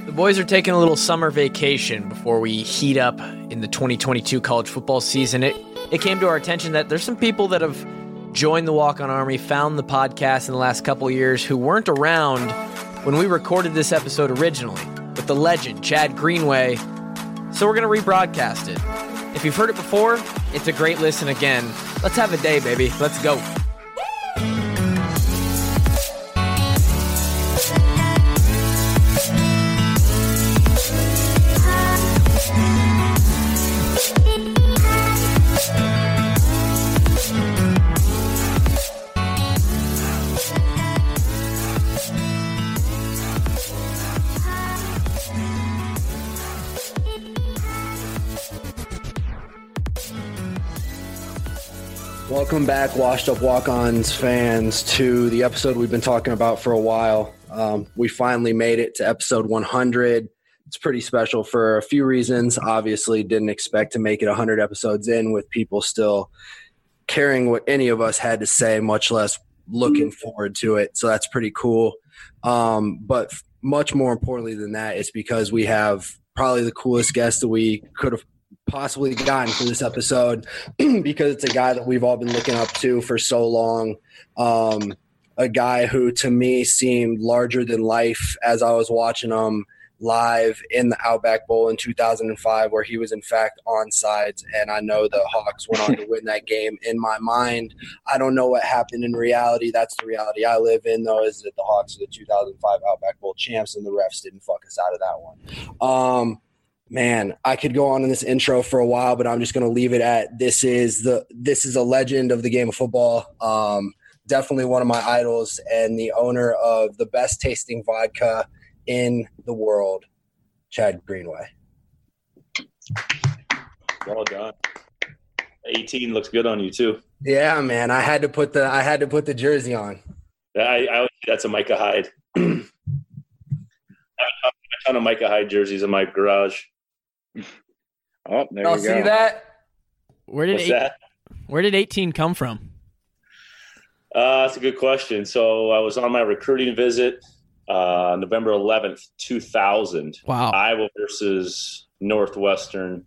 The boys are taking a little summer vacation before we heat up in the 2022 college football season. It came to our attention that there's some people that have joined the Walk-On Army, found the podcast in the last couple of years who weren't around when we recorded this episode originally with the legend, Chad Greenway. So we're going to rebroadcast it. If you've heard it before, it's a great listen again. Let's have a day, baby. Let's go. Welcome back, Washed Up Walk-Ons fans, to the episode we've been talking about for a while. We finally made it to episode 100. It's pretty special for a few reasons. Obviously, didn't expect to make it 100 episodes in with people still caring what any of us had to say, much less looking forward to it. So that's pretty cool. But much more importantly than that, it's because we have probably the coolest guest that we could have possibly gotten for this episode, because it's a guy that we've all been looking up to for so long. A guy who to me seemed larger than life as I was watching him live in the Outback Bowl in 2005, where he was in fact onside, and I know the Hawks went on to win that game. In my mind, I don't know what happened in reality. That's the reality I live in, though, is that the Hawks are the 2005 Outback Bowl champs and the refs didn't fuck us out of that one. Man, I could go on in this intro for a while, but I'm just going to leave it at this is a legend of the game of football. Definitely one of my idols and the owner of the best tasting vodka in the world, Chad Greenway. Well done. 18 looks good on you too. Yeah, man. I had to put the jersey on. I that's a Micah Hyde. I have a ton of Micah Hyde jerseys in my garage. Oh, there Y'all you go. see that? Where did 18 come from? That's a good question. So I was on my recruiting visit November 11th, 2000. Wow. Iowa versus Northwestern.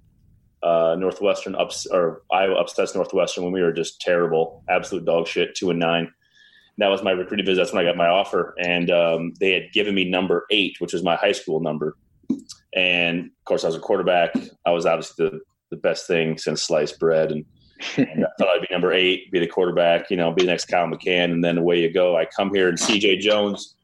Iowa upsets Northwestern when we were just terrible, absolute dog shit, 2-9. That was my recruiting visit. That's when I got my offer. And they had given me number 8, which was my high school number. And, of course, I was a quarterback. I was obviously the best thing since sliced bread. And I thought I'd be number 8, be the quarterback, be the next Kyle McCann, and then away you go. I come here, and C.J. Jones,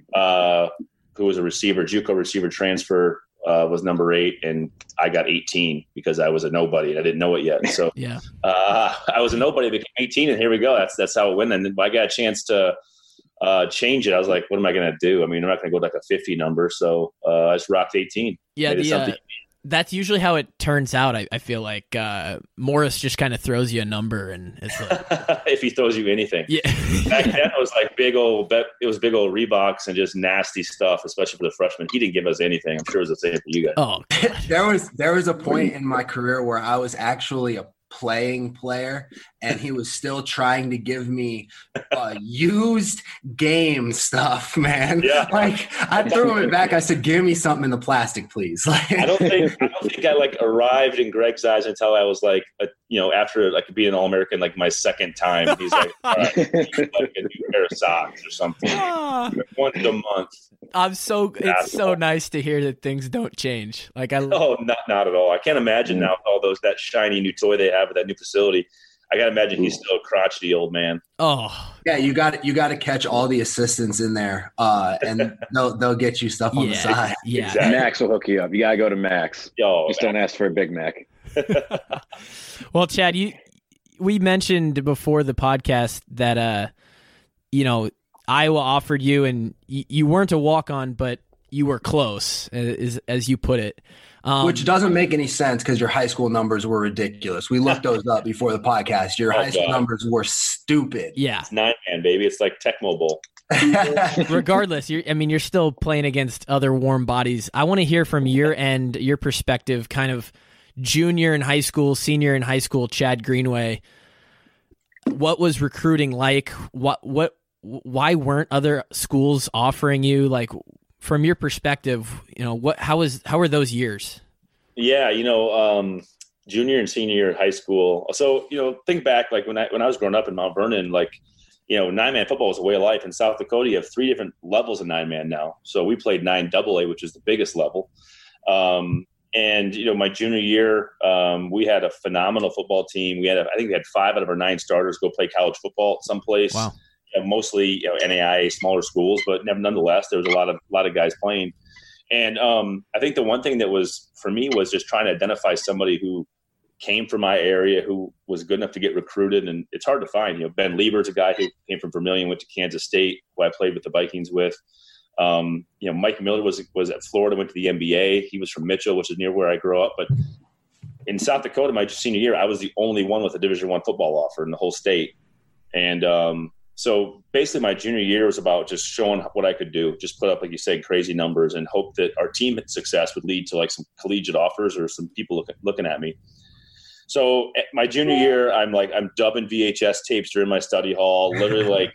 who was a receiver, JUCO receiver transfer, was number 8, and I got 18 because I was a nobody, and I didn't know it yet. So Yeah. I was a nobody, became 18, and here we go. That's how it went. And then I got a chance to change it. I was like, what am I going to do? I mean, I'm not going to go like a 50 number, so I just rocked 18. Yeah, that's usually how it turns out. I feel like Morris just kind of throws you a number, and it's like if he throws you anything. Yeah. Back then it was like big old Reeboks and just nasty stuff, especially for the freshmen. He didn't give us anything. I'm sure it was the same for you guys. Oh, There was a point in my career where I was actually a playing player, and he was still trying to give me used game stuff, man. Yeah. Like I threw him back. I said, "Give me something in the plastic, please." Like, I don't think I like arrived in Greg's eyes until I was like, after like being an All-American, like my second time. He's like, all right, like a new pair of socks or something. Once a month. It's so nice to hear that things don't change. Like not at all. I can't imagine now with that shiny new toy they have at that new facility. I gotta imagine he's still a crotchety old man. Oh yeah, you got to catch all the assistants in there, and they'll get you stuff on the side. Yeah, exactly. Max will hook you up. You gotta go to Max. Just don't ask for a Big Mac. Well, Chad, we mentioned before the podcast that Iowa offered you, and you weren't a walk-on, but you were close, as you put it. Which doesn't make any sense because your high school numbers were ridiculous. We looked those up before the podcast. Your high school numbers were stupid. Yeah. It's 9-man, baby. It's like Tecmo Bowl. Regardless, you're still playing against other warm bodies. I want to hear from your end, your perspective, kind of junior in high school, senior in high school, Chad Greenway. What was recruiting like? Why weren't other schools offering you? Like, from your perspective, how were those years? Yeah, junior and senior year of high school. So, think back, like when I was growing up in Mount Vernon, like, 9-man football was a way of life. In South Dakota, you have 3 different levels of 9-man now. So we played 9AA, which is the biggest level. And my junior year, we had a phenomenal football team. I think we had 5 out of our 9 starters go play college football someplace. Wow. Mostly, NAIA, smaller schools, but nonetheless, there was a lot of guys playing. And I think the one thing that was for me was just trying to identify somebody who came from my area, who was good enough to get recruited. And it's hard to find. Ben Lieber's a guy who came from Vermilion, went to Kansas State, who I played with the Vikings with. Mike Miller was at Florida, went to the NBA. He was from Mitchell, which is near where I grew up. But in South Dakota, my senior year, I was the only one with a Division I football offer in the whole state. And so basically my junior year was about just showing what I could do, just put up, like you said, crazy numbers and hope that our team success would lead to like some collegiate offers or some people looking at me. So at my junior year, I'm dubbing VHS tapes during my study hall, literally like,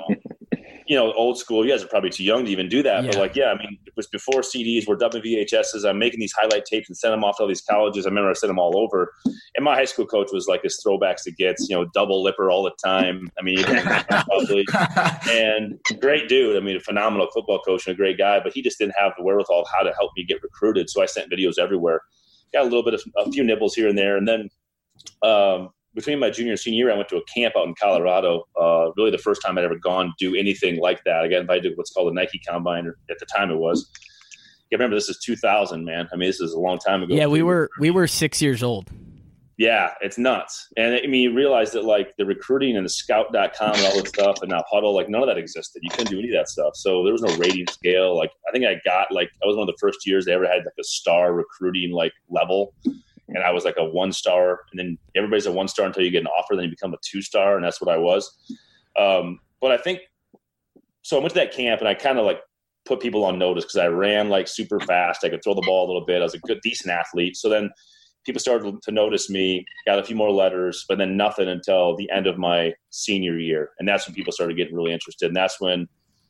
old school. You guys are probably too young to even do that. Yeah. But it was before CDs. We're dubbing VHSs. I'm making these highlight tapes and send them off to all these colleges. I remember I sent them all over. And my high school coach was like this throwbacks to gets, double lipper all the time. Probably. And great dude. A phenomenal football coach and a great guy, but he just didn't have the wherewithal of how to help me get recruited. So I sent videos everywhere. Got a few nibbles here and there. And then between my junior and senior year, I went to a camp out in Colorado. Really the first time I'd ever gone do anything like that. I got invited to what's called a Nike Combine, or at the time it was. I remember this is 2000, man. This is a long time ago. Yeah, we were 6 years old. Yeah, it's nuts. And you realize that like the recruiting and the scout.com and all this stuff and now Huddle, like none of that existed. You couldn't do any of that stuff. So there was no rating scale. Like I think I was one of the first years they ever had like a star recruiting like level. And I was like a 1-star, and then everybody's a 1-star until you get an offer, then you become a 2-star, and that's what I was. But I think so. I went to that camp, and I kind of like put people on notice because I ran like super fast. I could throw the ball a little bit. I was a good, decent athlete. So then people started to notice me. Got a few more letters, but then nothing until the end of my senior year, and that's when people started getting really interested. And that's when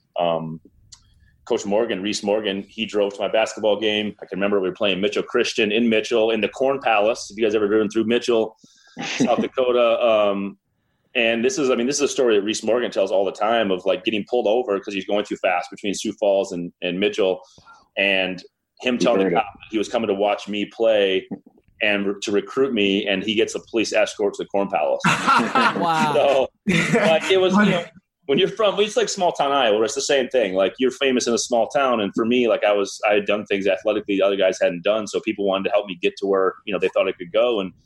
Coach Morgan, Reese Morgan, he drove to my basketball game. I can remember we were playing Mitchell Christian in Mitchell in the Corn Palace. If you guys ever driven through Mitchell, South Dakota. And this is a story that Reese Morgan tells all the time of like getting pulled over because he's going too fast between Sioux Falls and Mitchell, and him telling the cop he was coming to watch me play and to recruit me, and he gets a police escort to the Corn Palace. Wow. So like it was, when you're from, it's like small town Iowa, where it's the same thing. Like you're famous in a small town. And for me, like I had done things athletically the other guys hadn't done. So people wanted to help me get to where, they thought I could go. And,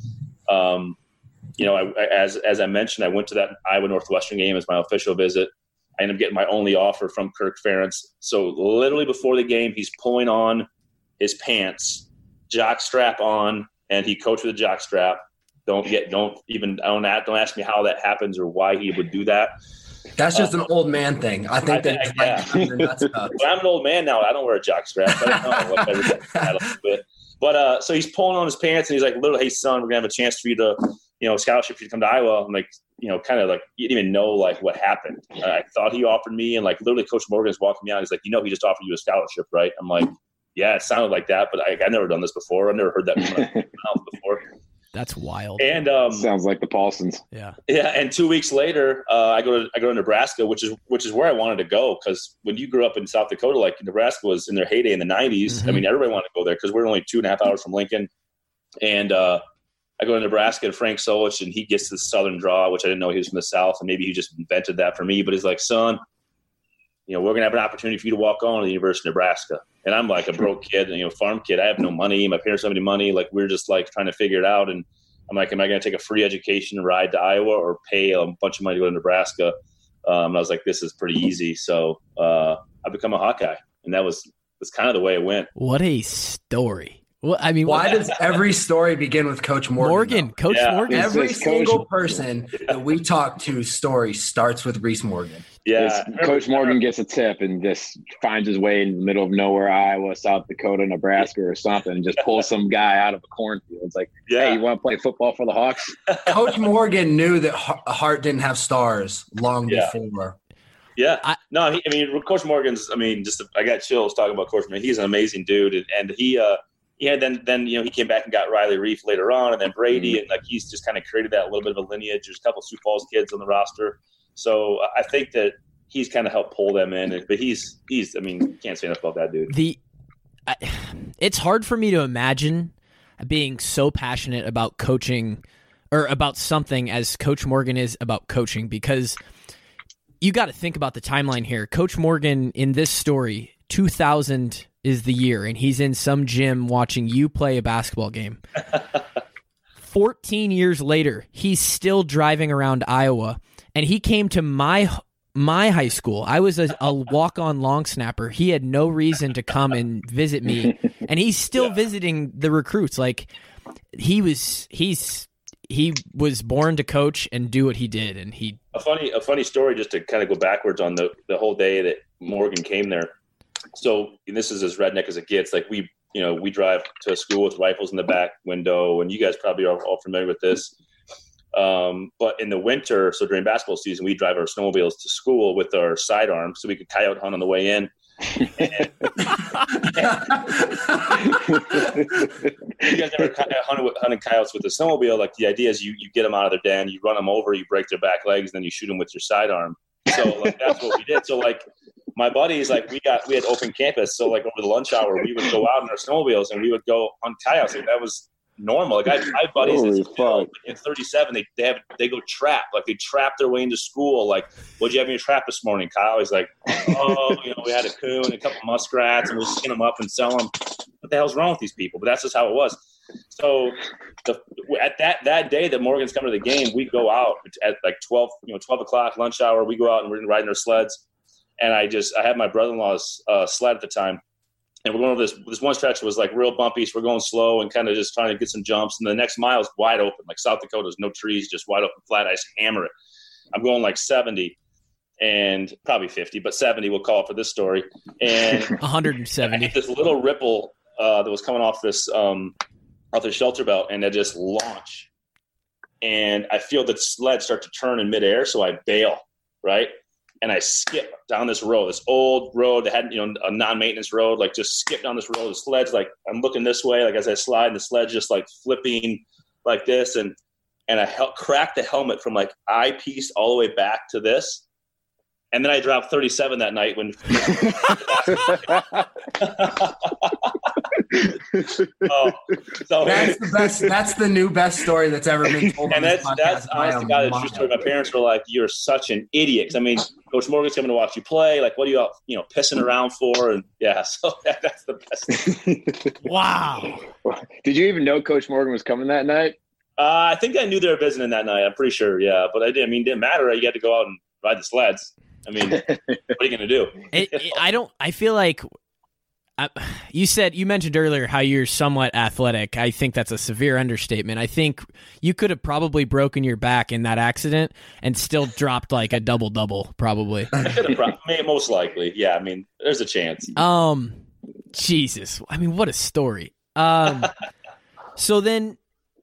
as I mentioned, I went to that Iowa Northwestern game as my official visit. I ended up getting my only offer from Kirk Ferentz. So literally before the game, he's pulling on his pants, jock strap on, and he coached with a jock strap. Don't ask me how that happens or why he would do that. That's just an old man thing. I think Well, I'm an old man now. I don't wear a jock strap. I don't know But so he's pulling on his pants and he's like, "Little, hey son, we're gonna have a chance for you to, scholarship for you to come to Iowa." I'm like, kind of like you didn't even know like what happened. I thought he offered me, and like literally, Coach Morgan's walking me out. He's like, he just offered you a scholarship, right? I'm like, yeah, it sounded like that, but I've never done this before. I've never heard that from my mouth before. That's wild. And sounds like the Paulsons. Yeah. And 2 weeks later, I go to Nebraska, which is where I wanted to go, because when you grew up in South Dakota, like Nebraska was in their heyday in the 90s. Mm-hmm. Everybody wanted to go there because we're only 2.5 hours from Lincoln. And I go to Nebraska, and Frank Solich, and he gets this Southern draw, which I didn't know he was from the South, and maybe he just invented that for me. But he's like, "Son, we're going to have an opportunity for you to walk on to the University of Nebraska." And I'm like a broke kid, farm kid. I have no money. My parents don't have any money. Like we're just like trying to figure it out. And I'm like, am I going to take a free education and ride to Iowa or pay a bunch of money to go to Nebraska? And I was like, this is pretty easy. So I become a Hawkeye, and that's kind of the way it went. What a story. Well, why does every story begin with Coach Morgan? Coach Morgan. Every single person that we talk to story starts with Reese Morgan. Yeah, Coach Morgan gets a tip and just finds his way in the middle of nowhere, Iowa, South Dakota, Nebraska, or something, and just pulls some guy out of a cornfield. It's like, hey, you want to play football for the Hawks? Coach Morgan knew that Hart didn't have stars long before. Yeah. Coach Morgan's, I got chills talking about Coach Morgan. He's an amazing dude. And he he came back and got Riley Reef later on, and then Brady. And like, he's just kind of created that little bit of a lineage. There's a couple of Sioux Falls kids on the roster. So I think that he's kind of helped pull them in, but he's can't say enough about that dude. It's hard for me to imagine being so passionate about coaching or about something as Coach Morgan is about coaching, because you got to think about the timeline here. Coach Morgan in this story, 2000 is the year, and he's in some gym watching you play a basketball game. 14 years later, he's still driving around Iowa, and he came to my high school. I was a walk-on long snapper. He had no reason to come and visit me, and he's still visiting the recruits. Like, he was born to coach and do what he did. And a funny story, just to kind of go backwards on the whole day that Morgan came there. So, and this is as redneck as it gets. Like, we drive to a school with rifles in the back window, and you guys probably are all familiar with this. But in the winter, so during basketball season, we drive our snowmobiles to school with our sidearms so we could coyote hunt on the way in. You guys ever hunted coyotes with a snowmobile? Like, the idea is you get them out of their den, you run them over, you break their back legs, and then you shoot them with your sidearm. So like, that's what we did. So like, my buddies, like, we had open campus. So like, over the lunch hour, we would go out in our snowmobiles and we would go hunt coyotes. Like, that was normal. Like, I have buddies in 37, they go trap. Like, they trap their way into school. Like, what'd you have in your trap this morning, Kyle? He's like, we had a coon and a couple muskrats, and we'll skin them up and sell them. What the hell's wrong with these people? But that's just how it was. So at that day that Morgan's coming to the game, we go out at like 12 o'clock lunch hour. We go out and we're riding our sleds. And I had my brother-in-law's sled at the time. And we're going over this one stretch that was like real bumpy. So we're going slow and kind of just trying to get some jumps. And the next mile is wide open, like South Dakota, there's no trees, just wide open flat ice, hammer it. I'm going like 70 and probably 50, but 70 we'll call it for this story. And 170. I hit this little ripple that was coming off this shelter belt, and I just launch. And I feel the sled start to turn in midair, so I bail, right? And I skip down this road, this old road that had, a non-maintenance road, like just skip down this road. The sled's like, I'm looking this way, like as I slide, and the sled's just like flipping like this. And I cracked the helmet from like eyepiece all the way back to this. And then I dropped 37 that night when. So that's the best. That's the new best story that's ever been told. And that's honest to God, the true story. My parents were like, "You're such an idiot." 'Cause, I mean, Coach Morgan's coming to watch you play. Like, what are you, pissing around for? And yeah, so that's the best. Wow. Did you even know Coach Morgan was coming that night? I think I knew they were visiting that night. I'm pretty sure. Yeah, but it didn't matter. You had to go out and ride the sleds. I mean, what are you going to do? I feel like you mentioned earlier how you're somewhat athletic. I think that's a severe understatement. I think you could have probably broken your back in that accident and still dropped like a double-double, probably. Most likely. Yeah, I mean, there's a chance. Jesus. I mean, what a story. So then,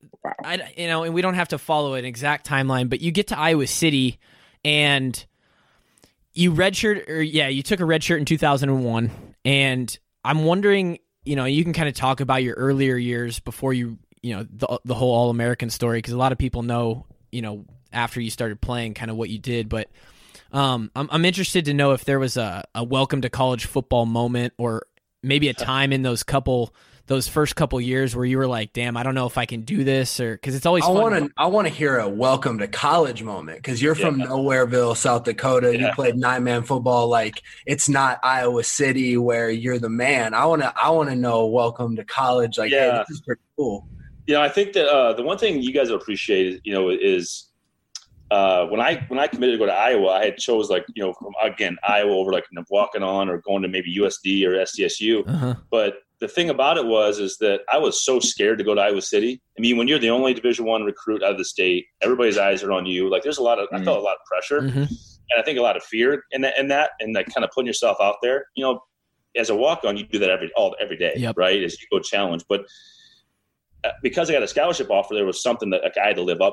and we don't have to follow an exact timeline, but you get to Iowa City and you took a red shirt in 2001, and I'm wondering, you can kind of talk about your earlier years before the whole All-American story, because a lot of people know, after you started playing kind of what you did, but I'm interested to know if there was a welcome to college football moment, or maybe a time in those first couple years where you were like, damn, I don't know if I can do this, or because it's always fun. I want to hear a welcome to college moment, because you're from Nowhereville, South Dakota. You played 9-man football. Like, it's not Iowa City where you're the man. I want to know welcome to college. Like, hey, this is pretty cool. I think that the one thing you guys will appreciate, is when I committed to go to Iowa, I had chose from Iowa over like walking on or going to maybe USD or SDSU. Uh-huh. But the thing about it is that I was so scared to go to Iowa City. I mean, when you're the only Division I recruit out of the state, everybody's eyes are on you. Like, there's I felt a lot of pressure, and I think a lot of fear in that, and like kind of putting yourself out there. As a walk-on, you do that every day, right? As you go challenge. But because I got a scholarship offer, there was something that I had to live up to.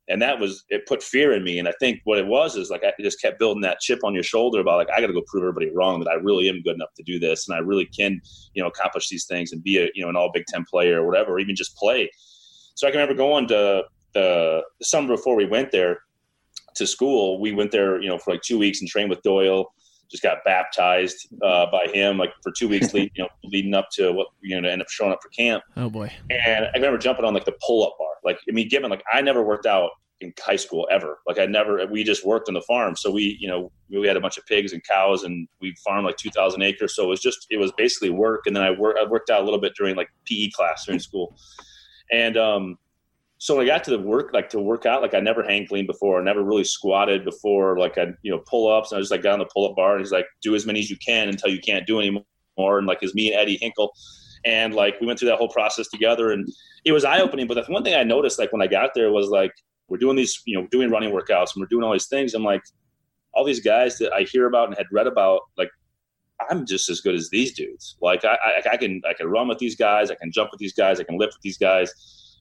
And it put fear in me. And I think what it was is like, I just kept building that chip on your shoulder about like, I got to go prove everybody wrong that I really am good enough to do this. And I really can, accomplish these things and be an all Big Ten player or whatever, or even just play. So I can remember going to the summer before we went there to school. We went there, for like 2 weeks and trained with Doyle, just got baptized by him like for 2 weeks leading up to what, to end up showing up for camp. Oh boy. And I remember jumping on like the pull-up bar. Like, I mean, I never worked out in high school ever. Like we just worked on the farm. So we had a bunch of pigs and cows and we farmed like 2,000 acres. So it was basically work. And then I worked out a little bit during like PE class during school. And, so when I got to work out, like I never hang clean before, I never really squatted before, like I, pull-ups, and I just like got on the pull-up bar and he's like, do as many as you can until you can't do anymore. And like, it's me and Eddie Hinkle. And like, we went through that whole process together and it was eye-opening. But the one thing I noticed, like when I got there was like, we're doing these, doing running workouts and we're doing all these things. I'm like, all these guys that I hear about and had read about, like, I'm just as good as these dudes. Like I can run with these guys. I can jump with these guys. I can lift with these guys.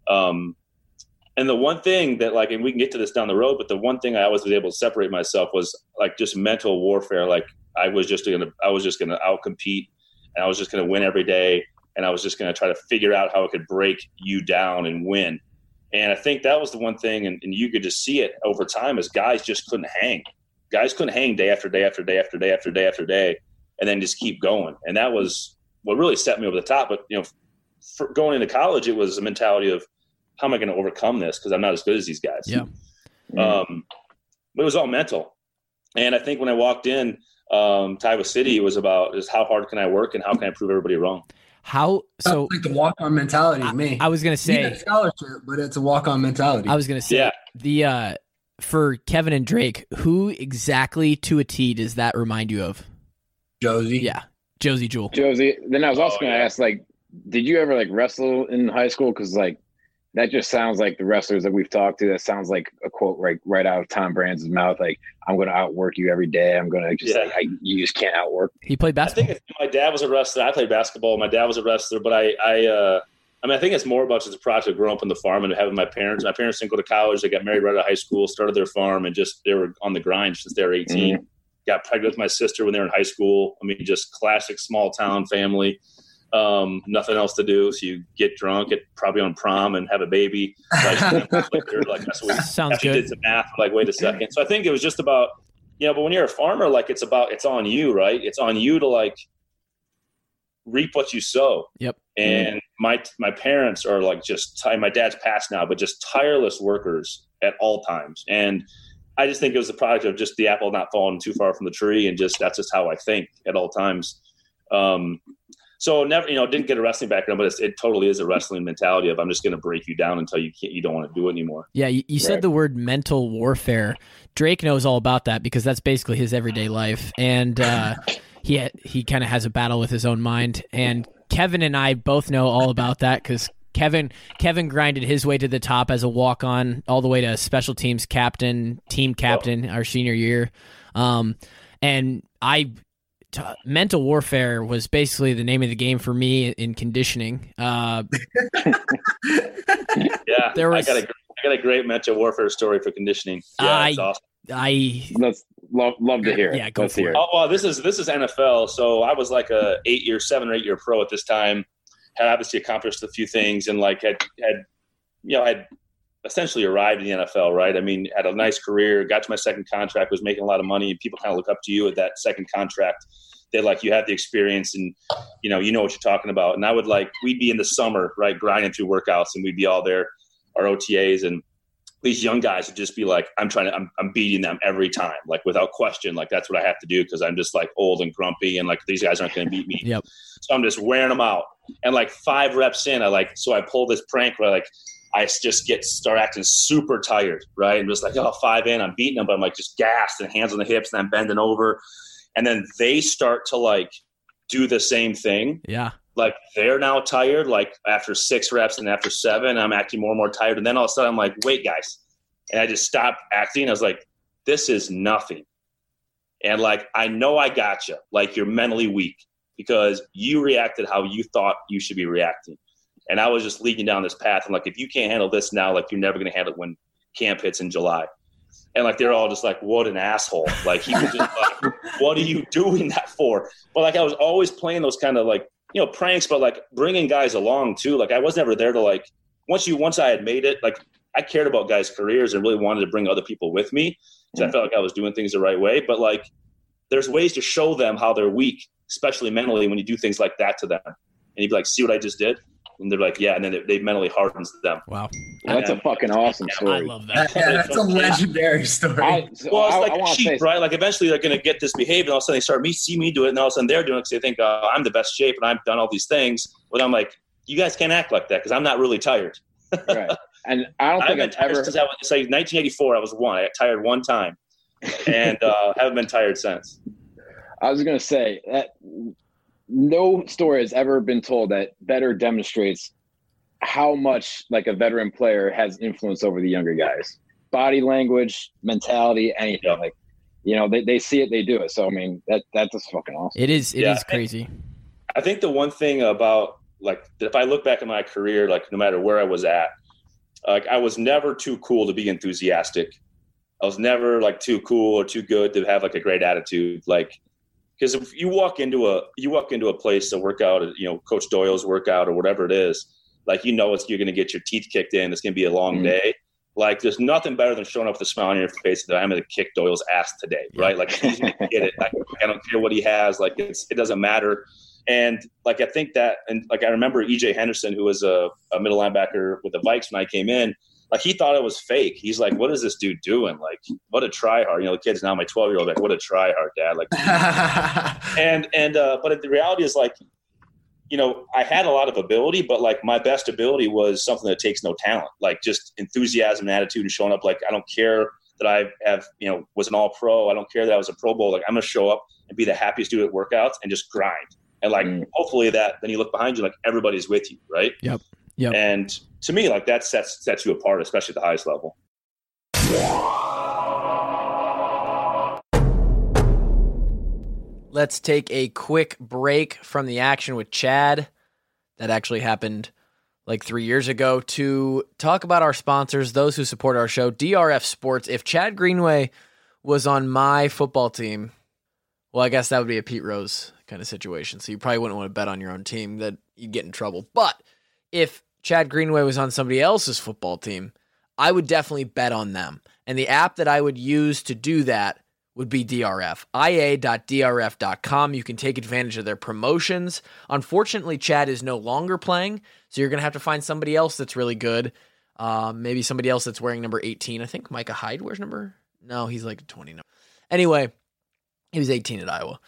And the one thing that like, and we can get to this down the road, but the one thing I always was able to separate myself was like just mental warfare. Like I was just going to outcompete and I was just going to win every day. And I was just going to try to figure out how I could break you down and win. And I think that was the one thing. And you could just see it over time as guys just couldn't hang. Guys couldn't hang day after day after day after day after day after day and then just keep going. And that was what really set me over the top. But, for going into college, it was a mentality of, how am I going to overcome this? Because I'm not as good as these guys. Yeah. But it was all mental. And I think when I walked in to Iowa City, it was about just how hard can I work and how can I prove everybody wrong? So like the walk-on mentality to me. I was going to say a scholarship, but it's a walk-on mentality. I was going to say for Kevin and Drake, who exactly to a T does that remind you of? Josie. Yeah. Josie Jewell. Josie. Then I was also going to ask, like, did you ever like wrestle in high school? Because like, that just sounds like the wrestlers that we've talked to. That sounds like a quote right out of Tom Brand's mouth. Like, I'm going to outwork you every day. I'm going to just you just can't outwork me. He played basketball. I think my dad was a wrestler. I played basketball. My dad was a wrestler, but I think it's more about just a product of growing up on the farm and having my parents. My parents didn't go to college. They got married right out of high school, started their farm, and just they were on the grind since they were 18. Mm-hmm. Got pregnant with my sister when they were in high school. I mean, just classic small town family. Nothing else to do, so you get drunk, get probably on prom, and have a baby. Like that's what sounds good. Did some math. Like, wait a second. So I think it was just about, But when you're a farmer, like it's on you, right? It's on you to like reap what you sow. Yep. And my parents are like my dad's passed now, but just tireless workers at all times. And I just think it was a product of just the apple not falling too far from the tree, and that's just how I think at all times. So never, didn't get a wrestling background, but it totally is a wrestling mentality of I'm just going to break you down until you don't want to do it anymore. Yeah, you said the word mental warfare. Drake knows all about that because that's basically his everyday life, and he kind of has a battle with his own mind. And Kevin and I both know all about that because Kevin grinded his way to the top as a walk-on, all the way to special teams captain, team captain, our senior year, and mental warfare was basically the name of the game for me in conditioning. I got a great mental warfare story for conditioning. Yeah, that's awesome. Let's love to hear it. Yeah, go for it. Oh, well, this is NFL. So I was like 7 or 8 year pro at this time. Had obviously accomplished a few things and like had essentially arrived in the NFL, right? I mean, had a nice career, got to my second contract, was making a lot of money, and people kind of look up to you at that second contract. They're like, you have the experience and, you know what you're talking about. And I would we'd be in the summer, right, grinding through workouts, and we'd be all there, our OTAs, and these young guys would just be like, I'm beating them every time, like without question. Like, that's what I have to do because I'm just like old and grumpy and like these guys aren't going to beat me. Yep. So I'm just wearing them out. And like 5 reps in, I pull this prank where I just start acting super tired, right? And just 5 in, I'm beating them, but I'm just gassed and hands on the hips and I'm bending over. And then they start to do the same thing. Yeah. They're now tired, after 6 reps and after 7, I'm acting more and more tired. And then all of a sudden I'm like, wait, guys. And I just stopped acting. I was like, this is nothing. And I know I got you. You're mentally weak because you reacted how you thought you should be reacting. And I was just leading down this path. And if you can't handle this now, you're never going to handle it when camp hits in July. And like, they're all just like, what an asshole. Like, he was just like, what are you doing that for? But like, I was always playing those kind of like, you know, pranks, but like bringing guys along too. Like, I was never there to like, once I had made it, like I cared about guys' careers and really wanted to bring other people with me because I felt like I was doing things the right way. But like, there's ways to show them how they're weak, especially mentally, when you do things like that to them. And you'd be like, see what I just did? And they're like, yeah. And then they mentally hardens them. Wow. That's a fucking awesome story. I love that. That's a legendary story. It's like sheep, right? Like, eventually they're going to get this behavior, and all of a sudden they start see me do it, and all of a sudden they're doing it because they think I'm the best shape and I've done all these things. But I'm like, you guys can't act like that because I'm not really tired. Right. And I don't think I've ever. Since it's like 1984, I was one. I got tired one time, and haven't been tired since. I was going to say that no story has ever been told that better demonstrates how much like a veteran player has influence over the younger guys. Body language, mentality, anything. Yeah. Like, you know, they see it, they do it. So I mean, that's just fucking awesome. It is crazy. I think the one thing about like, if I look back at my career, like no matter where I was at, like I was never too cool to be enthusiastic. I was never like too cool or too good to have like a great attitude. Like, because if you walk into a place to work out, you know, Coach Doyle's workout or whatever it is, like, you know, you're going to get your teeth kicked in. It's going to be a long day. Like, there's nothing better than showing up with a smile on your face that I'm going to kick Doyle's ass today, right? Like, he's going to get it. Like, I don't care what he has. Like, it doesn't matter. And like, I think that, and like, I remember EJ Henderson, who was a middle linebacker with the Vikes when I came in, like, he thought it was fake. He's like, what is this dude doing? Like, what a try hard. You know, the kid's now my 12-year-old, like, what a try hard, dad. Like, but the reality is, like, you know, I had a lot of ability, but like my best ability was something that takes no talent, like just enthusiasm and attitude and showing up. Like, I don't care that I have, you know, was an all pro. I don't care that I was a Pro Bowl. Like, I'm going to show up and be the happiest dude at workouts and just grind. And like, hopefully then you look behind you, like everybody's with you. Right. Yep. And to me, like, that sets you apart, especially at the highest level. Let's take a quick break from the action with Chad. That actually happened like 3 years ago, to talk about our sponsors, those who support our show, DRF Sports. If Chad Greenway was on my football team, well, I guess that would be a Pete Rose kind of situation. So you probably wouldn't want to bet on your own team, that you'd get in trouble. But if Chad Greenway was on somebody else's football team, I would definitely bet on them. And the app that I would use to do that would be DRF, ia.drf.com. You can take advantage of their promotions. Unfortunately, Chad is no longer playing, so you're going to have to find somebody else that's really good. Maybe somebody else that's wearing number 18. I think Micah Hyde wears number... No, he's like 20 number. Anyway, he was 18 at Iowa.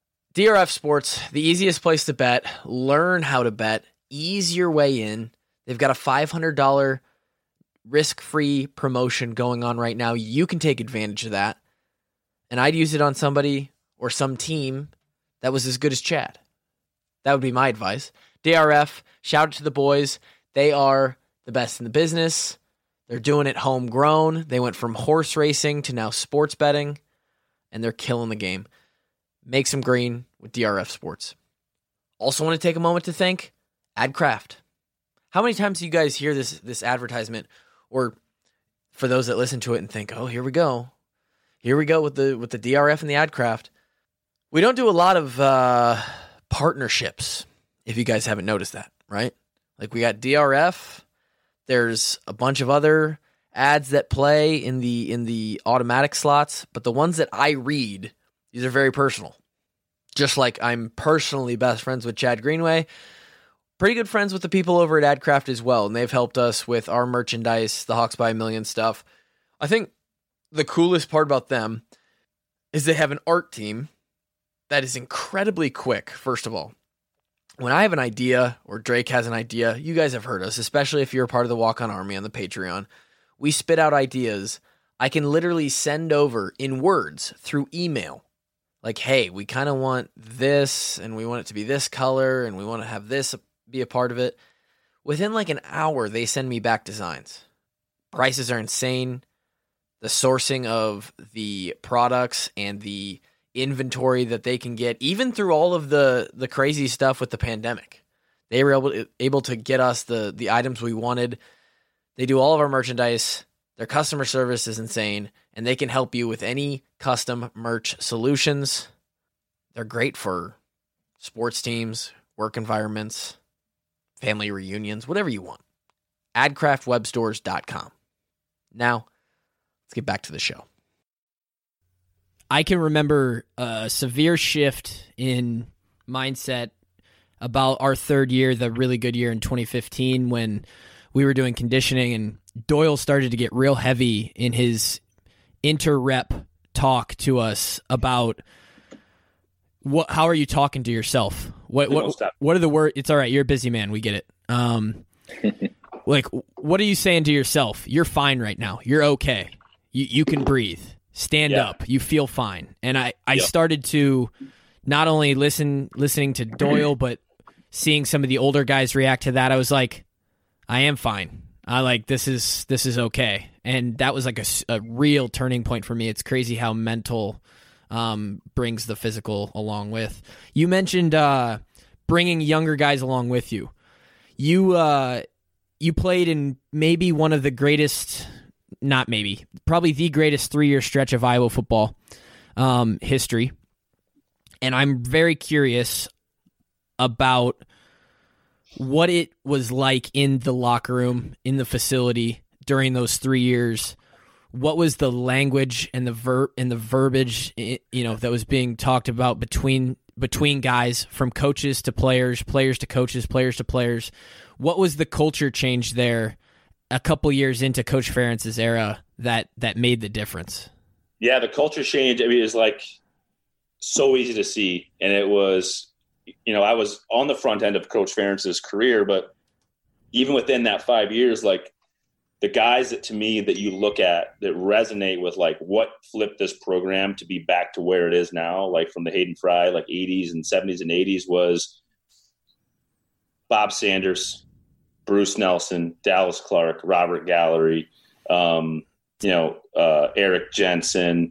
DRF Sports, the easiest place to bet. Learn how to bet. Ease your way in. They've got a $500 risk-free promotion going on right now. You can take advantage of that. And I'd use it on somebody or some team that was as good as Chad. That would be my advice. DRF, shout out to the boys. They are the best in the business. They're doing it homegrown. They went from horse racing to now sports betting, and they're killing the game. Make some green with DRF Sports. Also want to take a moment to thank AdCraft. How many times do you guys hear this advertisement, or for those that listen to it and think, oh, here we go. Here we go with the DRF and the AdCraft. We don't do a lot of partnerships, if you guys haven't noticed that, right? Like, we got DRF. There's a bunch of other ads that play in the automatic slots, but the ones that I read, these are very personal. Just like I'm personally best friends with Chad Greenway, pretty good friends with the people over at AdCraft as well, and they've helped us with our merchandise, the Hawks by a Million stuff. I think the coolest part about them is they have an art team that is incredibly quick, first of all. When I have an idea, or Drake has an idea, you guys have heard us, especially if you're a part of the Walk-On Army on the Patreon. We spit out ideas. I can literally send over in words through email. Like, hey, we kind of want this, and we want it to be this color, and we want to have this be a part of it. Within like an hour, they send me back designs. Prices are insane. The sourcing of the products and the inventory that they can get, even through all of the crazy stuff with the pandemic, they were able to get us the items we wanted. They do all of our merchandise. Their customer service is insane, and they can help you with any custom merch solutions. They're great for sports teams, work environments, family reunions, whatever you want. AdCraftWebStores.com. Now, let's get back to the show. I can remember a severe shift in mindset about our third year, the really good year in 2015, when we were doing conditioning and Doyle started to get real heavy in his inter-rep talk to us about how are you talking to yourself? What are the words? It's all right. You're a busy man. We get it. Like, what are you saying to yourself? You're fine right now. You're okay. You can breathe. Stand up. You feel fine. And I started to not only listening to Doyle, but seeing some of the older guys react to that. I was like, I am fine. This is okay. And that was like a real turning point for me. It's crazy how mental brings the physical along with. You mentioned bringing younger guys along with you. You played in maybe one of the greatest, not maybe, probably the greatest 3-year stretch of Iowa football history. And I'm very curious about what it was like in the locker room, in the facility during those 3 years. What was the language and the verbiage, that was being talked about between guys, from coaches to players, players to coaches, players to players? What was the culture change there a couple years into Coach Ferentz's era that made the difference? Yeah, the culture change, is like so easy to see. And it was, I was on the front end of Coach Ferentz's career, but even within that 5 years, like the guys that you look at that resonate with like what flipped this program to be back to where it is now, like from the Hayden Fry, like 80s and 70s and 80s, was Bob Sanders, Bruce Nelson, Dallas Clark, Robert Gallery, Eric Jensen,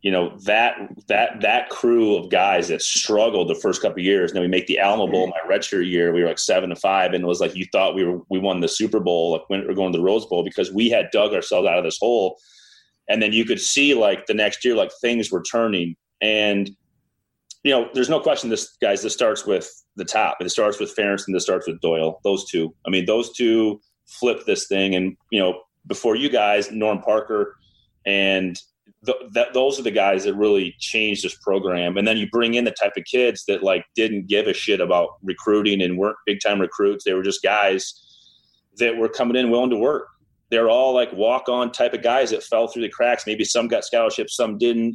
that crew of guys that struggled the first couple of years. And then we make the Alamo Bowl my redshirt year. We were like 7-5, and it was like you thought we won the Super Bowl, like when we were going to the Rose Bowl, because we had dug ourselves out of this hole. And then you could see like the next year, like things were turning. And there's no question this starts with the top. It starts with Ferentz and this starts with Doyle. Those two. Those two flipped this thing. And before you guys, Norm Parker, and those are the guys that really changed this program. And then you bring in the type of kids that like didn't give a shit about recruiting and weren't big time recruits. They were just guys that were coming in willing to work. They're all like walk on type of guys that fell through the cracks. Maybe some got scholarships, some didn't.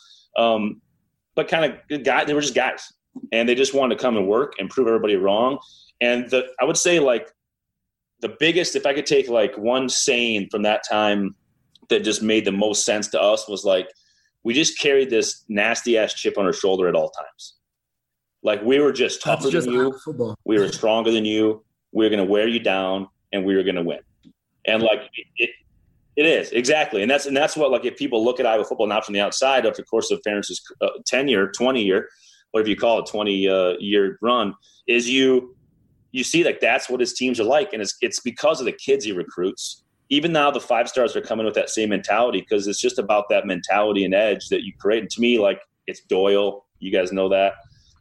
But kind of guys. They were just guys, and they just wanted to come and work and prove everybody wrong. And I would say like the biggest, if I could take like one saying from that time that just made the most sense to us, was like, we just carried this nasty ass chip on our shoulder at all times. Like we were just tougher than you. We were stronger than you. We were going to wear you down, and we were going to win. And like it is exactly. And that's what, like, if people look at Iowa football now from the outside of the course of Ferentz's 20-year, whatever you call it, 20-year run, is you see like that's what his teams are like. And it's because of the kids he recruits. Even now the 5-stars are coming with that same mentality, because it's just about that mentality and edge that you create. And to me, like, it's Doyle. You guys know that.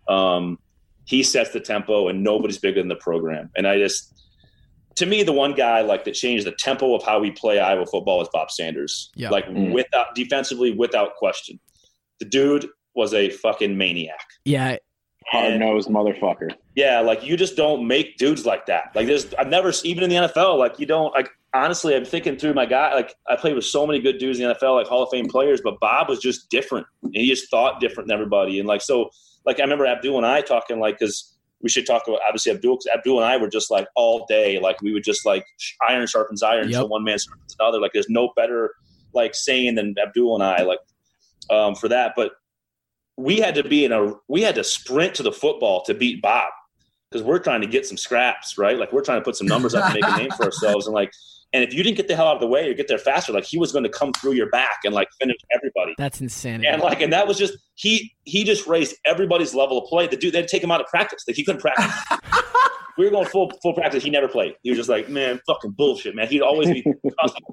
He sets the tempo, and nobody's bigger than the program. And to me, the one guy like that changed the tempo of how we play Iowa football is Bob Sanders. Yeah. Like defensively, without question. The dude was a fucking maniac. Yeah. Hard-nosed motherfucker. Yeah, like you just don't make dudes like that. Like I've never, even in the NFL, like you don't, like, honestly, I'm thinking through my guy, like I played with so many good dudes in the NFL, like Hall of Fame players, but Bob was just different. And he just thought different than everybody. And like, so like I remember Abdul and I talking, like, because we should talk about obviously Abdul and I were just like all day, like we would just like iron sharpens iron. Yep. So one man sharpens another. Like there's no better like saying than Abdul and I, like for that. But we had to sprint to the football to beat Bob, because we're trying to get some scraps, right? Like we're trying to put some numbers up and make a name for ourselves. And if you didn't get the hell out of the way or get there faster, like he was going to come through your back and like finish everybody. That's insanity. And that was just, he just raised everybody's level of play. The dude, they'd take him out of practice. Like he couldn't practice. We were going full practice. He never played. He was just like, man, fucking bullshit, man. He'd always be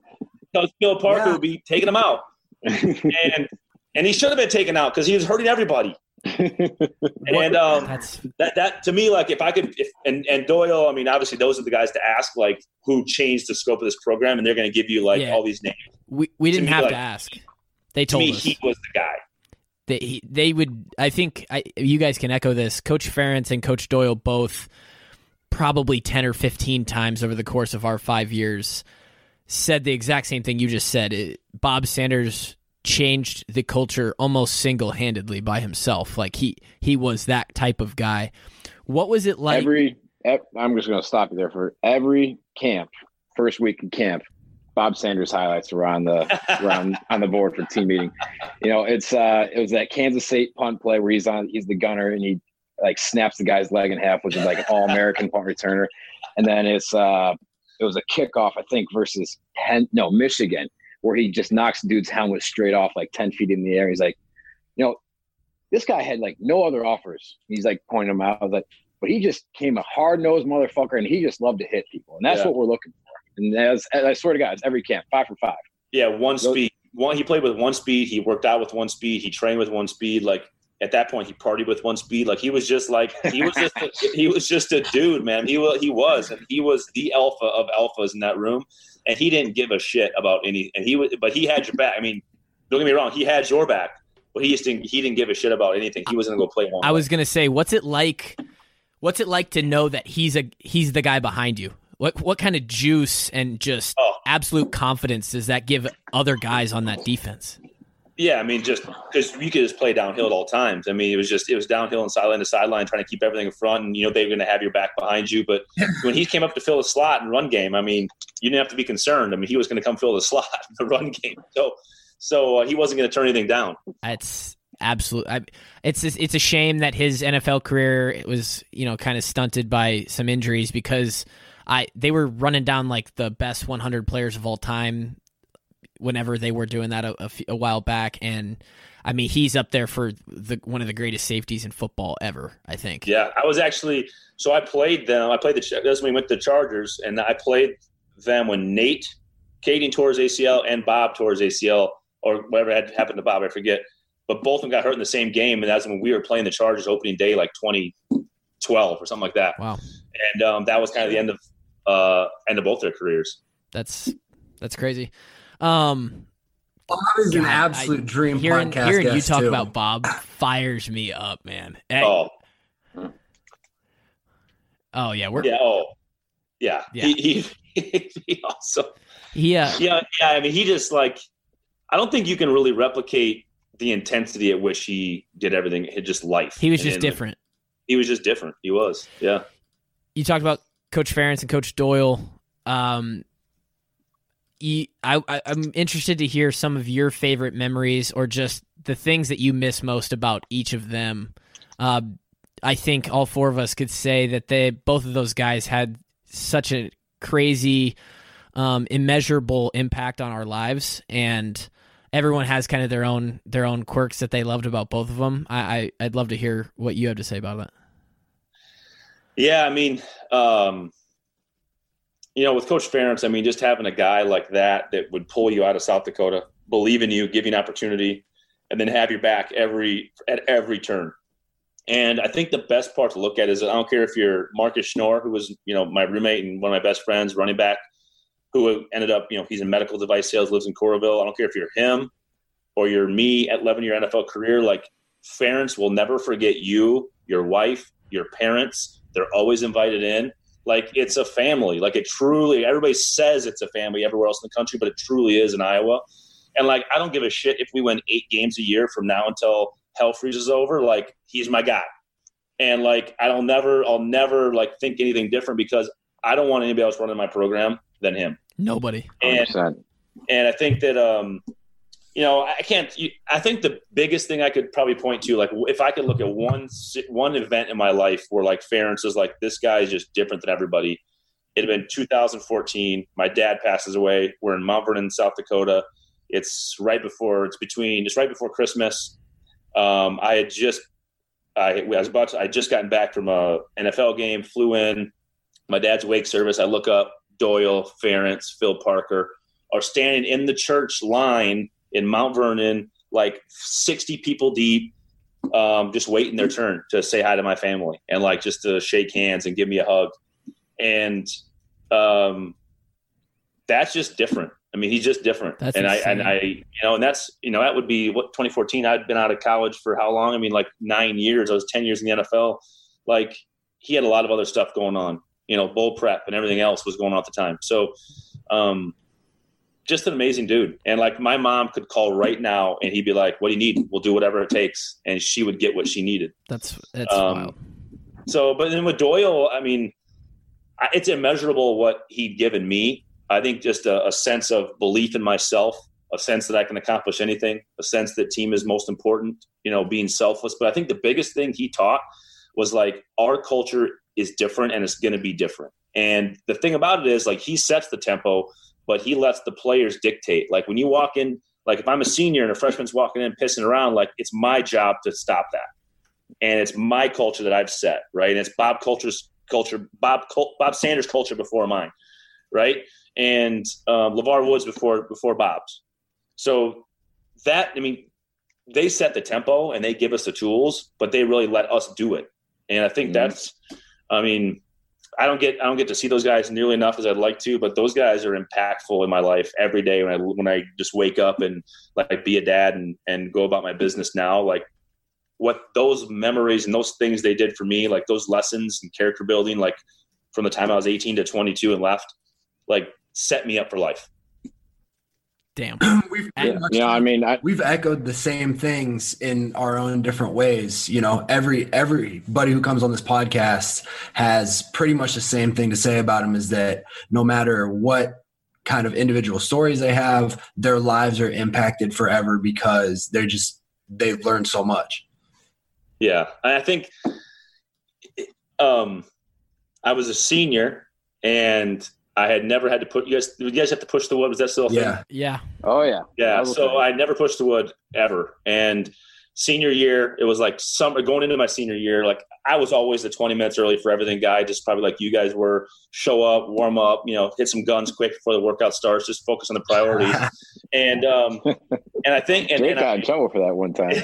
because Phil Parker would be taking him out. And he should have been taken out because he was hurting everybody. And that to me, like, if I could, and Doyle, I mean, obviously those are the guys to ask, like, who changed the scope of this program, and they're going to give you like all these names. We didn't have to ask. They told us. He was the guy. They would. I think you guys can echo this. Coach Ferentz and Coach Doyle both probably 10 or 15 times over the course of our 5 years said the exact same thing you just said. Bob Sanders changed the culture almost single-handedly by himself. Like he was that type of guy. What was it like? I'm just going to stop you there. For every camp, first week of camp, Bob Sanders highlights were on the board for team meeting. You know, it was that Kansas State punt play where he's the gunner and he like snaps the guy's leg in half, which is like an all-American punt returner. And then it was a kickoff, I think, versus Michigan, where he just knocks the dude's helmet straight off like 10 feet in the air. He's like, you know, this guy had like no other offers. He's like pointing them out. I was like, but he just came a hard-nosed motherfucker, and he just loved to hit people. And that's what we're looking for. And as I swear to God, it's every camp, 5 for 5. Yeah, one speed. He played with one speed. He worked out with one speed. He trained with one speed. Like, at that point, he partied with one speed. Like, he was just a dude, man. He was the alpha of alphas in that room, and he didn't give a shit about any. But he had your back. I mean, don't get me wrong, he had your back, but he didn't give a shit about anything. He was gonna go play one. I was gonna say, what's it like to know that he's the guy behind you? What kind of juice and just absolute confidence does that give other guys on that defense? Yeah, I mean, just because you could just play downhill at all times. I mean, it was downhill and sideline to sideline, trying to keep everything in front, and they were going to have your back behind you. But when he came up to fill the slot and run game, I mean, you didn't have to be concerned. I mean, he was going to come fill the slot in the run game, so he wasn't going to turn anything down. That's absolute. It's a shame that his NFL career was kind of stunted by some injuries because they were running down like the best 100 players of all time whenever they were doing that a while back. And I mean, he's up there for one of the greatest safeties in football ever, I think. Yeah, I was actually, so I played them. That's when we went to the Chargers, and I played them when Nate Kading tore his ACL and Bob tore his ACL, or whatever had happened to Bob, I forget. But both of them got hurt in the same game, and that's when we were playing the Chargers opening day, like 2012 or something like that. Wow. And that was kind of the end of both their careers. That's crazy. Bob is an absolute dream podcast guest. Hearing you talk too. about Bob fires me up, man. Oh yeah. He also. Yeah. I mean, he just like. I don't think you can really replicate the intensity at which he did everything. It just life. He was just different. He was just different. He was. Yeah. You talked about Coach Ferentz and Coach Doyle. I'm interested to hear some of your favorite memories or just the things that you miss most about each of them. I think all four of us could say that both of those guys had such a crazy, immeasurable impact on our lives, and everyone has kind of their own quirks that they loved about both of them. I'd love to hear what you have to say about that. Yeah, I mean, with Coach Ferentz, I mean, just having a guy like that would pull you out of South Dakota, believe in you, give you an opportunity, and then have your back at every turn. And I think the best part to look at is I don't care if you're Marcus Schnorr, who was, my roommate and one of my best friends, running back, who ended up, he's in medical device sales, lives in Coralville. I don't care if you're him or you're me at 11-year NFL career. Like, Ferentz will never forget you, your wife, your parents. They're always invited in. Like, it's a family. Like, it truly, everybody says it's a family everywhere else in the country, but it truly is in Iowa. And, like, I don't give a shit if we win 8 games a year from now until hell freezes over. Like, he's my guy. And, like, I'll never, like, think anything different because I don't want anybody else running my program than him. Nobody. And I think that, I think the biggest thing I could probably point to, like, if I could look at one event in my life where, like, Ferentz is like, this guy is just different than everybody. It had been 2014. My dad passes away. We're in Mount Vernon, South Dakota. It's right before Christmas. I just gotten back from a NFL game, flew in. My dad's wake service. I look up Doyle, Ferentz, Phil Parker. are standing in the church line in Mount Vernon, like 60 people deep, just waiting their turn to say hi to my family and like just to shake hands and give me a hug. And that's just different. I mean, he's just different. That's and insane. I, and that's, that would be 2014. I'd been out of college for how long? I mean, like 9 years. I was 10 years in the NFL. Like, he had a lot of other stuff going on, bowl prep and everything else was going on at the time. So, just an amazing dude. And like, my mom could call right now and he'd be like, what do you need? We'll do whatever it takes. And she would get what she needed. That's wild. So, but then with Doyle, I mean, it's immeasurable what he'd given me. I think just a sense of belief in myself, a sense that I can accomplish anything, a sense that team is most important, being selfless. But I think the biggest thing he taught was like, our culture is different and it's going to be different. And the thing about it is, like, he sets the tempo, but he lets the players dictate. Like, when you walk in, like if I'm a senior and a freshman's walking in pissing around, like, it's my job to stop that. And it's my culture that I've set, right? And it's Bob Sanders' culture before mine, right? And LeVar Woods before Bob's. So that, I mean, they set the tempo and they give us the tools, but they really let us do it. And I think that's, I mean, I don't get to see those guys nearly enough as I'd like to, but those guys are impactful in my life every day when I just wake up and like be a dad and go about my business now. Like, what those memories and those things they did for me, like those lessons and character building, like from the time I was 18 to 22 and left, like, set me up for life. Damn. We've echoed the same things in our own different ways. Everybody who comes on this podcast has pretty much the same thing to say about him, is that no matter what kind of individual stories they have, their lives are impacted forever because they've learned so much. Yeah. I think I was a senior and I had never had to put you guys have to push the wood. Was that still a thing? Yeah. Oh yeah. Yeah. So I never pushed the wood ever. And senior year, it was like going into my senior year, like I was always the 20 minutes early for everything guy, just probably like you guys were. Show up, warm up, hit some guns quick before the workout starts, just focus on the priorities. And I think Jake got in trouble for that one time.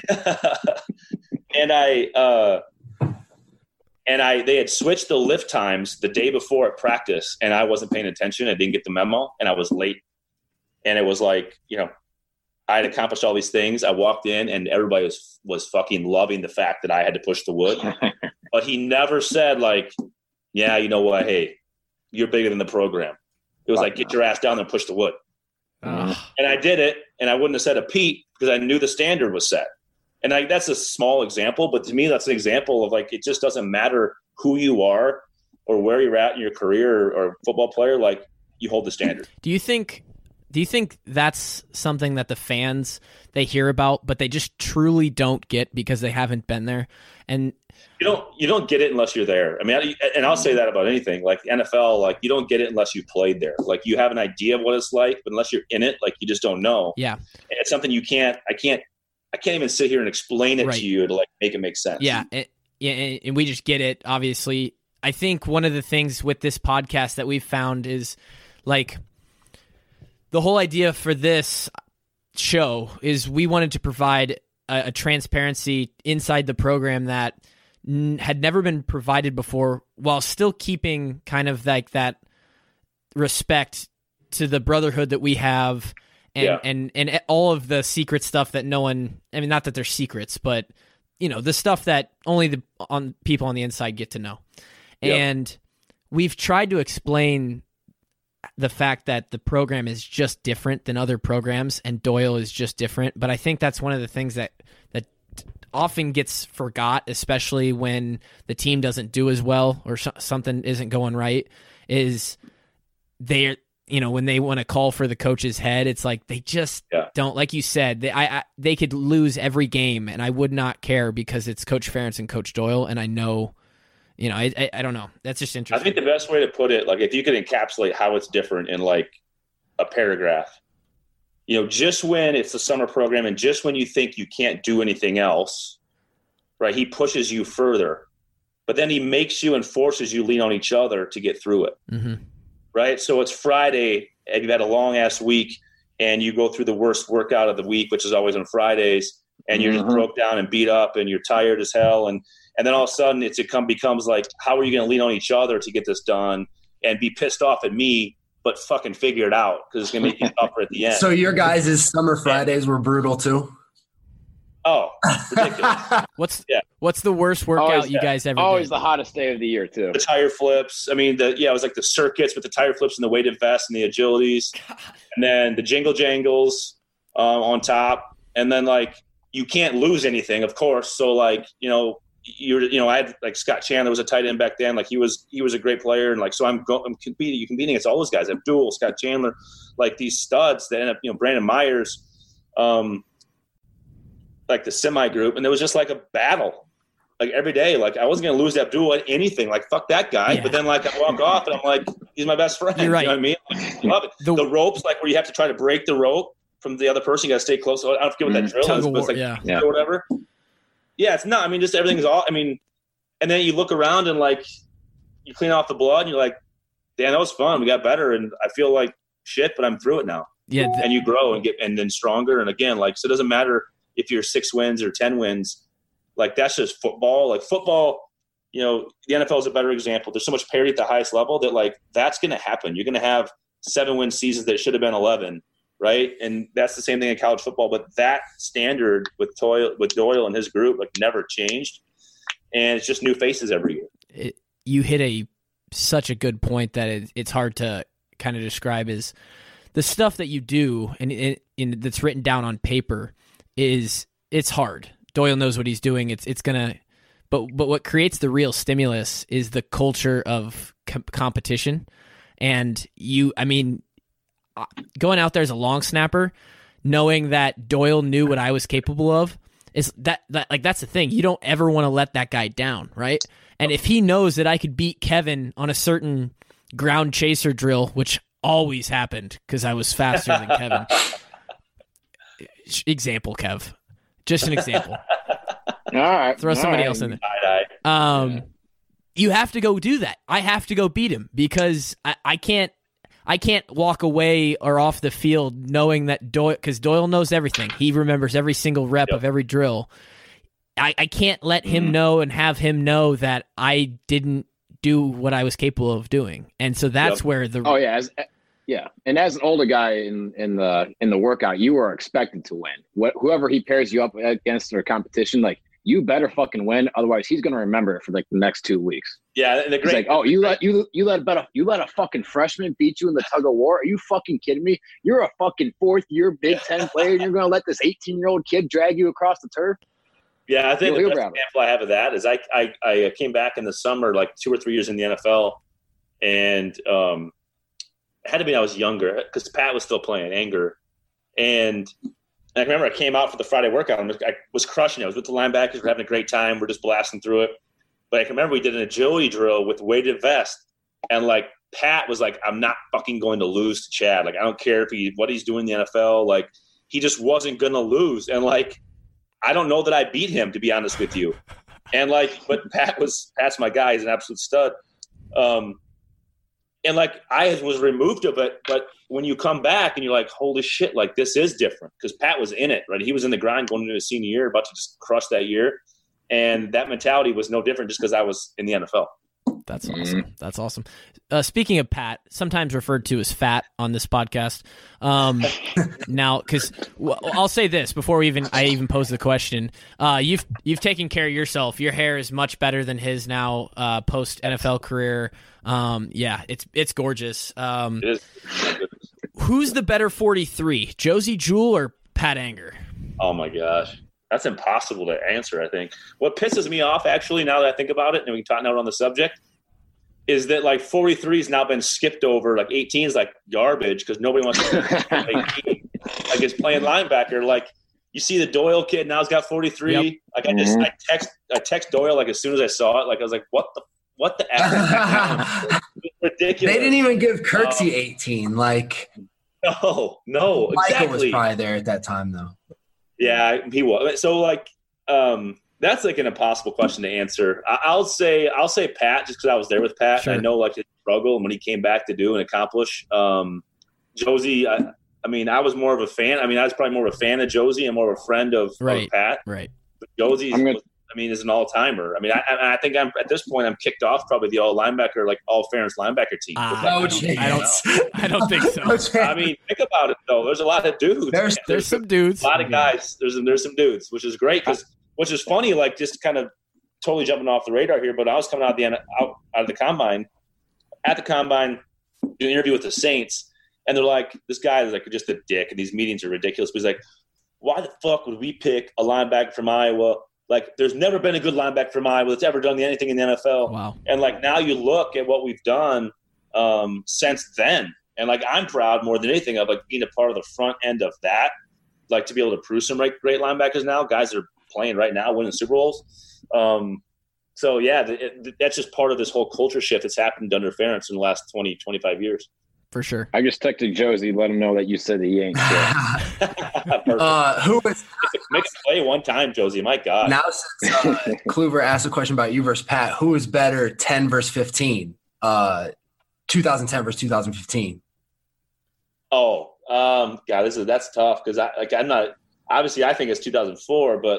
They had switched the lift times the day before at practice, and I wasn't paying attention. I didn't get the memo, and I was late. And it was like, I had accomplished all these things. I walked in, and everybody was fucking loving the fact that I had to push the wood. But he never said like, yeah, you know what? Hey, you're bigger than the program. It was like, get your ass down there and push the wood. And I did it, and I wouldn't have said a peep because I knew the standard was set. And that's a small example, but to me, that's an example of like, it just doesn't matter who you are or where you're at in your career or football player, like, you hold the standard. Do you think that's something that the fans, they hear about, but they just truly don't get because they haven't been there? And you don't get it unless you're there. I mean, and I'll say that about anything, like NFL, like you don't get it unless you played there. Like you have an idea of what it's like, but unless you're in it, like you just don't know. Yeah. And it's something I can't even sit here and explain it to you to like make it make sense. Yeah. And we just get it. Obviously, I think one of the things with this podcast that we've found is like the whole idea for this show is we wanted to provide a transparency inside the program that had never been provided before, while still keeping kind of like that respect to the brotherhood that we have. And all of the secret stuff that no one, I mean, not that they're secrets, but, the stuff that only the people on the inside get to know. Yep. And we've tried to explain the fact that the program is just different than other programs and Doyle is just different. But I think that's one of the things that often gets forgot, especially when the team doesn't do as well or something isn't going right, is when they want to call for the coach's head, it's like they just don't, like you said, they could lose every game and I would not care because it's Coach Ferentz and Coach Doyle. And I know, I don't know. That's just interesting. I think the best way to put it, like if you could encapsulate how it's different in like a paragraph, just when it's the summer program and just when you think you can't do anything else, right? He pushes you further, but then he makes you and forces you lean on each other to get through it. Mm-hmm. Right. So it's Friday and you've had a long ass week, and you go through the worst workout of the week, which is always on Fridays, and you're just broke down and beat up, and you're tired as hell, and then all of a sudden it becomes like, how are you going to lean on each other to get this done and be pissed off at me, but fucking figure it out because it's going to make you tougher at the end. So your guys' summer Fridays were brutal too? Oh, ridiculous. What's the worst workout you guys ever Always did? the hottest day of the year too. The tire flips. I mean, it was like the circuits with the tire flips and the weighted vest and the agilities. God. And then the jingle jangles on top. And then like you can't lose anything, of course. So like, I had like Scott Chandler was a tight end back then. Like he was a great player. And like, so I'm competing against all those guys. Abdul, Scott Chandler, like these studs that end up, Brandon Myers, like the semi group. And there was just like a battle, like every day. Like I wasn't going to lose to Abdul at anything. Like, fuck that guy. Yeah. But then like I walk off and I'm like, he's my best friend. You're right. You know what I mean? Like, I love it. The ropes, like where you have to try to break the rope from the other person. You got to stay close. I don't forget what that drill is, but it's like, or whatever. Yeah, it's not. I mean, just everything's all. I mean, and then you look around and like you clean off the blood, and you're like, "Damn, that was fun. We got better." And I feel like shit, but I'm through it now. Yeah, and you grow and then stronger. And again, like, so it doesn't matter if you're 6 wins or 10 wins. Like that's just football. Like football, the NFL is a better example. There's so much parity at the highest level that like that's going to happen. You're going to have 7-win seasons that should have been 11. Right. And that's the same thing in college football. But that standard with Doyle and his group like never changed. And it's just new faces every year. You hit such a good point that it's hard to kind of describe is the stuff that you do and that's written down on paper it's hard. Doyle knows what he's doing. It's going to, but what creates the real stimulus is the culture of competition. And going out there as a long snapper, knowing that Doyle knew what I was capable of, is that like that's the thing. You don't ever want to let that guy down, right? And if he knows that I could beat Kevin on a certain ground chaser drill, which always happened because I was faster than Kevin. Example, Kev. Just an example. All right. Throw somebody else in there. You have to go do that. I have to go beat him because I can't walk away or off the field knowing that because Doyle knows everything. He remembers every single rep of every drill. I can't let him know and have him know that I didn't do what I was capable of doing. And so that's where and as an older guy in the workout, you are expected to win. Whoever he pairs you up against or competition, like you better fucking win. Otherwise, he's gonna remember it for like the next 2 weeks. Yeah, and he's like, oh, you let a fucking freshman beat you in the tug of war? Are you fucking kidding me? You're a fucking 4th-year Big Ten player, and you're gonna let this 18-year-old kid drag you across the turf? Yeah, I think the best example I have of that is I came back in the summer, like 2 or 3 years in the NFL, and it had to be when I was younger because Pat was still playing Anger, and I remember I came out for the Friday workout and I was crushing it. I was with the linebackers. We're having a great time. We're just blasting through it. But I can remember we did an agility drill with weighted vest, and like Pat was like, "I'm not fucking going to lose to Chad. Like I don't care what he's doing in the NFL. Like he just wasn't going to lose." And like I don't know that I beat him, to be honest with you. And like, but Pat's my guy. He's an absolute stud. And like I was removed of it, but when you come back and you're like, holy shit, like this is different because Pat was in it, right? He was in the grind going into his senior year, about to just crush that year. And that mentality was no different just because I was in the NFL. That's awesome. That's awesome. Speaking of Pat, sometimes referred to as Fat on this podcast. Now, because I'll say this before I even pose the question. You've taken care of yourself. Your hair is much better than his now. Post NFL career. It's gorgeous. It is. Who's the better 43, Josie Jewell or Pat Anger? Oh my gosh. That's impossible to answer, I think. What pisses me off, actually, now that I think about it, and we can talk now on the subject, is that, like, 43 has now been skipped over. Like, 18 is, like, garbage because nobody wants to 18. Like, it's playing linebacker. Like, you see the Doyle kid now has got 43. Yep. Like, I text Doyle, like, as soon as I saw it. Like, I was like, what the F? Ridiculous. They didn't even give Kirksey 18. Like, no, Michael exactly. was probably there at that time, though. Yeah, he was. So, like, that's like an impossible question to answer. I'll say Pat just because I was there with Pat. Sure. I know like his struggle and what he came back to do and accomplish. Josie, I mean, I was more of a fan. I mean, I was probably more of a fan of Josie and more of a friend of Pat. Right. But Josie, is an all-timer. I mean, I think I'm at this point I'm kicked off probably the all-linebacker, like all-fairness linebacker team. I don't think so. I mean, think about it though. There's a lot of dudes. There's some dudes. A lot of guys. There's some dudes, which is great which is funny. Like just kind of totally jumping off the radar here, but I was coming out of the combine. At the combine, doing an interview with the Saints, and they're like, "This guy is like just a dick, and these meetings are ridiculous." But he's like, "Why the fuck would we pick a linebacker from Iowa? Like, there's never been a good linebacker from Iowa that's ever done anything in the NFL." Wow. And like now you look at what we've done since then, and like I'm proud more than anything of like being a part of the front end of that, like to be able to produce some great linebackers now. Guys that are playing right now, winning Super Bowls. So yeah, that's just part of this whole culture shift that's happened under Ferentz in the last 20, 25 years. For sure. I just texted Josie, let him know that you said that he ain't shit. Who is make a play one time, Josie? My God. Now since Kluver asked a question about you versus Pat, who is better, 10 versus 15? 2010 versus 2015. Oh, God, that's tough because I'm not. Obviously, I think it's 2004, but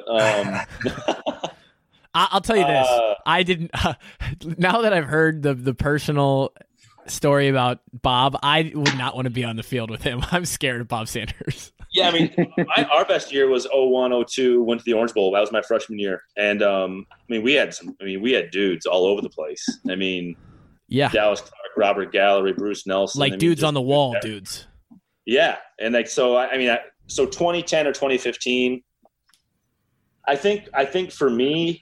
I'll tell you this: I didn't. Now that I've heard the personal story about Bob, I would not want to be on the field with him. I'm scared of Bob Sanders. Yeah, I mean, our best year was 01, 02, went to the Orange Bowl. That was my freshman year. And, we had dudes all over the place. I mean, yeah, Dallas Clark, Robert Gallery, Bruce Nelson. Like dudes on the wall, dudes. Yeah. And like, so 2010 or 2015, I think for me,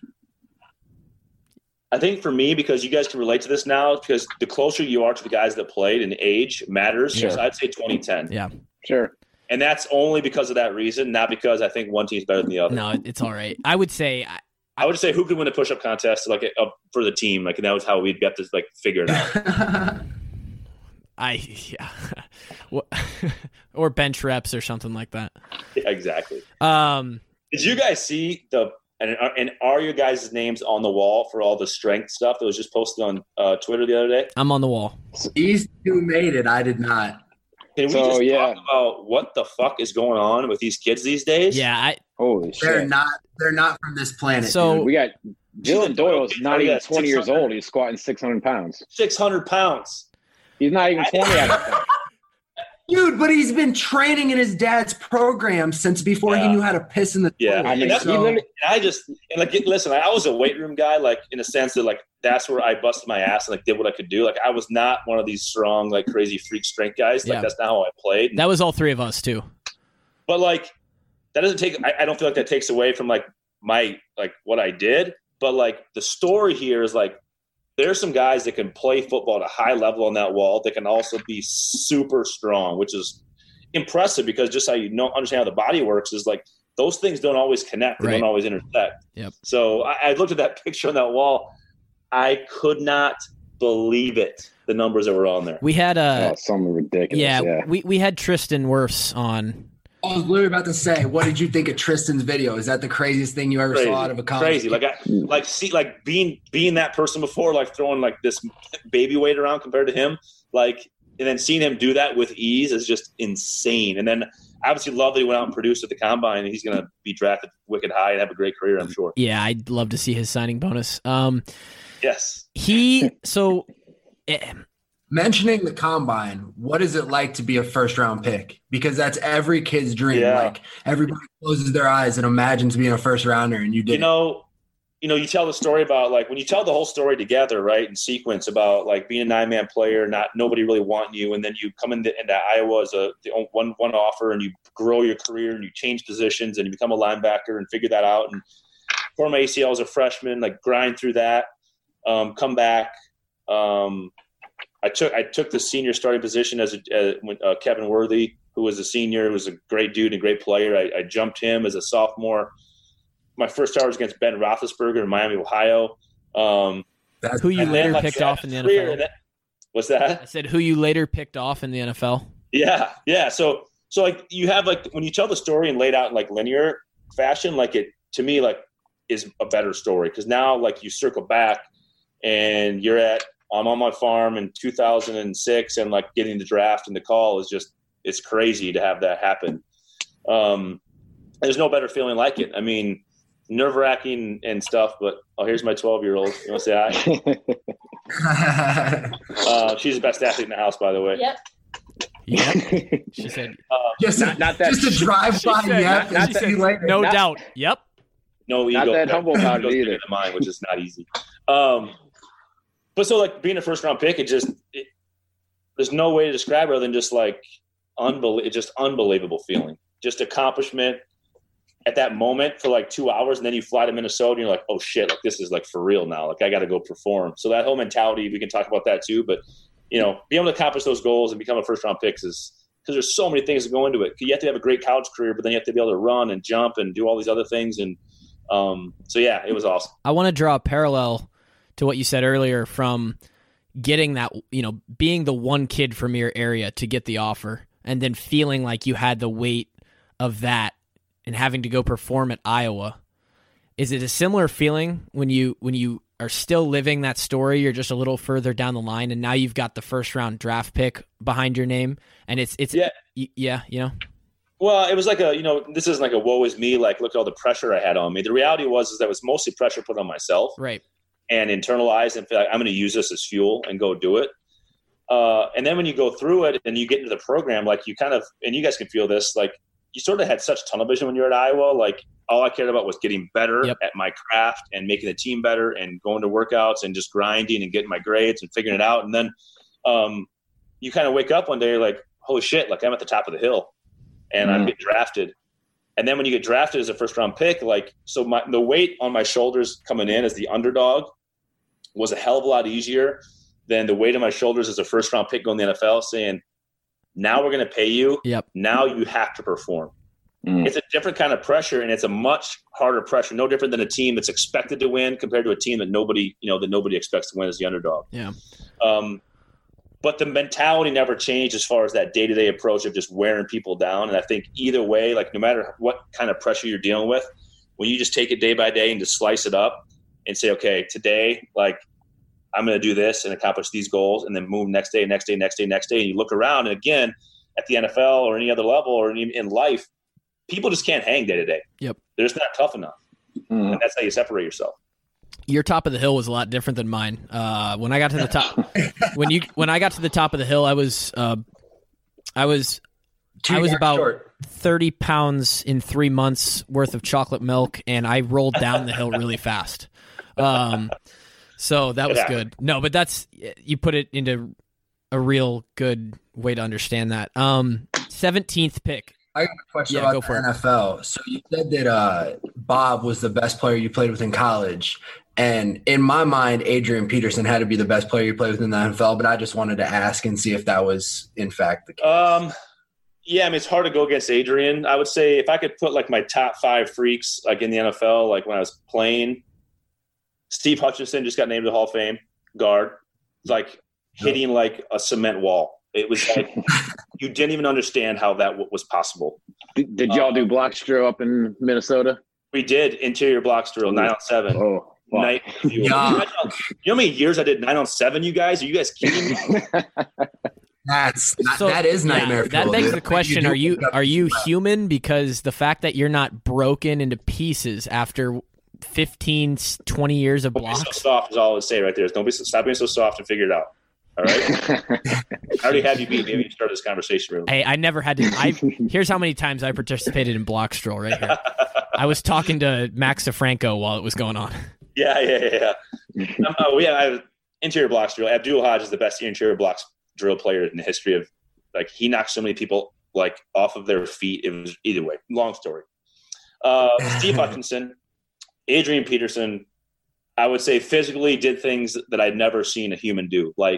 because you guys can relate to this now, because the closer you are to the guys that played and age matters. Sure. So I'd say 2010. Yeah, sure. And that's only because of that reason, not because I think one team's better than the other. No, it's all right. I would say who could win a push-up contest for the team, like, and that was how we'd have to like figure it out. Or bench reps or something like that. Yeah, exactly. Did you guys see and are your guys' names on the wall for all the strength stuff that was just posted on Twitter the other day? I'm on the wall. These two made it. I did not. Can we talk about what the fuck is going on with these kids these days? Yeah, holy shit. They're not from this planet. So dude. We got Dylan Doyle's not even 20 years old. He's squatting 600 pounds. 600 pounds. He's not even 20 at the time. Dude, but he's been training in his dad's program since before he knew how to piss in the toilet. I mean, listen, I was a weight room guy, like in a sense that like that's where I busted my ass and like did what I could do. Like I was not one of these strong, like crazy freak strength guys. Like that's not how I played. That was all three of us too. But like that doesn't take. I don't feel like that takes away from like my like what I did. But like the story here is like there's some guys that can play football at a high level on that wall that can also be super strong, which is impressive because just how you understand how the body works is like those things don't always connect. They don't always intersect. Yep. So I looked at that picture on that wall. I could not believe it, the numbers that were on there. We had something ridiculous. Yeah. We had Tristan Wirfs on. I was literally about to say, what did you think of Tristan's video? Is that the craziest thing you ever saw out of a college? Crazy. Being that person before, like throwing like this baby weight around compared to him, like, and then seeing him do that with ease is just insane. And then obviously love that he went out and produced at the combine, and he's going to be drafted wicked high and have a great career, I'm sure. Yeah, I'd love to see his signing bonus. Yes. Mentioning the combine, what is it like to be a first-round pick? Because that's every kid's dream. Yeah. Like everybody closes their eyes and imagines being a first-rounder, and you did. You tell the story about like when you tell the whole story together, right, in sequence about like being a 9-man player, nobody really wanting you, and then you come into Iowa as the one offer, and you grow your career and you change positions and you become a linebacker and figure that out and form ACL as a freshman, like grind through that, come back. I took the senior starting position as Kevin Worthy, who was a senior, was a great dude and a great player. I jumped him as a sophomore. My first start was against Ben Roethlisberger in Miami, Ohio. That's who you later picked off in the NFL. What's that? I said who you later picked off in the NFL. Yeah. So like you have like when you tell the story and lay it out in like linear fashion, like it to me like is a better story because now like you circle back and I'm on my farm in 2006 and like getting the draft and the call is just It's crazy to have that happen. There's no better feeling like it. I mean, nerve-wracking and stuff, but here's my 12-year-old. You want to say hi? She's the best athlete in the house, by the way. Yep. Yep. She said, just a drive-by. Yep. She said, no doubt. Yep. No ego. Not that humble about it either. Mine, which is not easy. But so like being a first-round pick, there's no way to describe it other than just like unbelievable feeling, just accomplishment at that moment for like 2 hours, and then you fly to Minnesota and you're like, oh shit, like this is like for real now. Like I got to go perform. So that whole mentality, we can talk about that too. But being able to accomplish those goals and become a first-round pick is because there's so many things that go into it. You have to have a great college career, but then you have to be able to run and jump and do all these other things. And so yeah, it was awesome. I want to draw a parallel to what you said earlier from getting that, being the one kid from your area to get the offer and then feeling like you had the weight of that and having to go perform at Iowa. Is it a similar feeling when you are still living that story? You're just a little further down the line and now you've got the first round draft pick behind your name and it's yeah. Well, it was like this isn't like a woe is me, like look at all the pressure I had on me. The reality was that it was mostly pressure put on myself. Right. And internalize and feel like I'm going to use this as fuel and go do it. And then when you go through it and you get into the program, like you kind of, and you guys can feel this, like you sort of had such tunnel vision when you were at Iowa. Like all I cared about was getting better at my craft and making the team better and going to workouts and just grinding and getting my grades and figuring it out. And then you kind of wake up one day, you're like, holy shit, like I'm at the top of the hill and I'm getting drafted. And then when you get drafted as a first round pick, like, so the weight on my shoulders coming in as the underdog was a hell of a lot easier than the weight on my shoulders as a first round pick going to the NFL saying, now we're going to pay you. Yep. Now you have to perform. It's a different kind of pressure and it's a much harder pressure. No different than a team that's expected to win compared to a team that nobody expects to win as the underdog. Yeah. But the mentality never changed as far as that day-to-day approach of just wearing people down. And I think either way, like no matter what kind of pressure you're dealing with, when you just take it day by day and just slice it up and say, okay, today, like I'm going to do this and accomplish these goals and then move next day. And you look around and again, at the NFL or any other level or in life, people just can't hang day to day. Yep. They're just not tough enough. And that's how you separate yourself. Your top of the hill was a lot different than mine. When I got to the top, when I got to the top of the hill, I was about 30 pounds in 3 months worth of chocolate milk, and I rolled down the hill really fast. So that was good. No, but you put it into a real good way to understand that. 17th pick. I got a question about the NFL. So you said that Bob was the best player you played with in college. And in my mind, Adrian Peterson had to be the best player you played with in the NFL, but I just wanted to ask and see if that was in fact the case. Yeah, I mean, it's hard to go against Adrian. I would say if I could put like my top 5 freaks like in the NFL, like when I was playing, Steve Hutchinson just got named to the Hall of Fame, guard, like hitting like a cement wall. It was like you didn't even understand how that was possible. Did y'all do blocks drill up in Minnesota? We did interior blocks drill, 9-on-7. Oh. Night. You know how many years I did 9-on-7, you guys? Are you guys kidding me? That is nightmare. That begs the question: Are you human? Because the fact that you're not broken into pieces after 15, 20 years of blocks. Don't be so soft is all I would say right there. Stop being so soft and figure it out. All right. I already have you beat. Maybe you start this conversation. Really. Hey, I never had to. Here's how many times I participated in block drill right here. I was talking to Max DeFranco while it was going on. Yeah. We have interior blocks drill. Abdul Hodge is the best interior blocks drill player in the history of. Like he knocked so many people like off of their feet. It was either way. Long story. Steve Hutchinson, Adrian Peterson, I would say physically did things that I'd never seen a human do. Like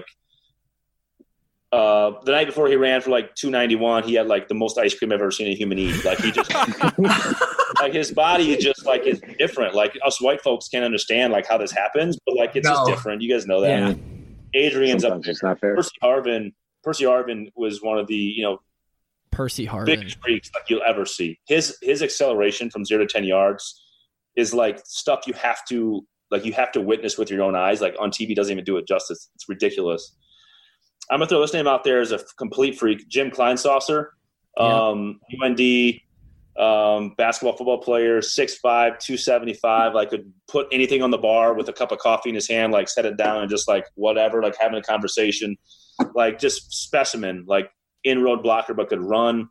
the night before he ran for like 291, he had like the most ice cream I've ever seen a human eat. Like he just like his body is just like is different. Like us white folks can't understand like how this happens, but like it's just different. You guys know that. Yeah. Adrian's sometimes up. It's not fair. Percy Harvin was one of the Percy Harvin biggest freaks like you'll ever see. His acceleration from 0 to 10 yards is like stuff you have to witness with your own eyes. Like on TV doesn't even do it justice. It's ridiculous. I'm gonna throw this name out there as a complete freak. Jim Kleinsaucer. UND, basketball, football player, 6'5", 275. Like could put anything on the bar with a cup of coffee in his hand, like set it down and just like whatever, like having a conversation, like just specimen, like in-road blocker, but could run.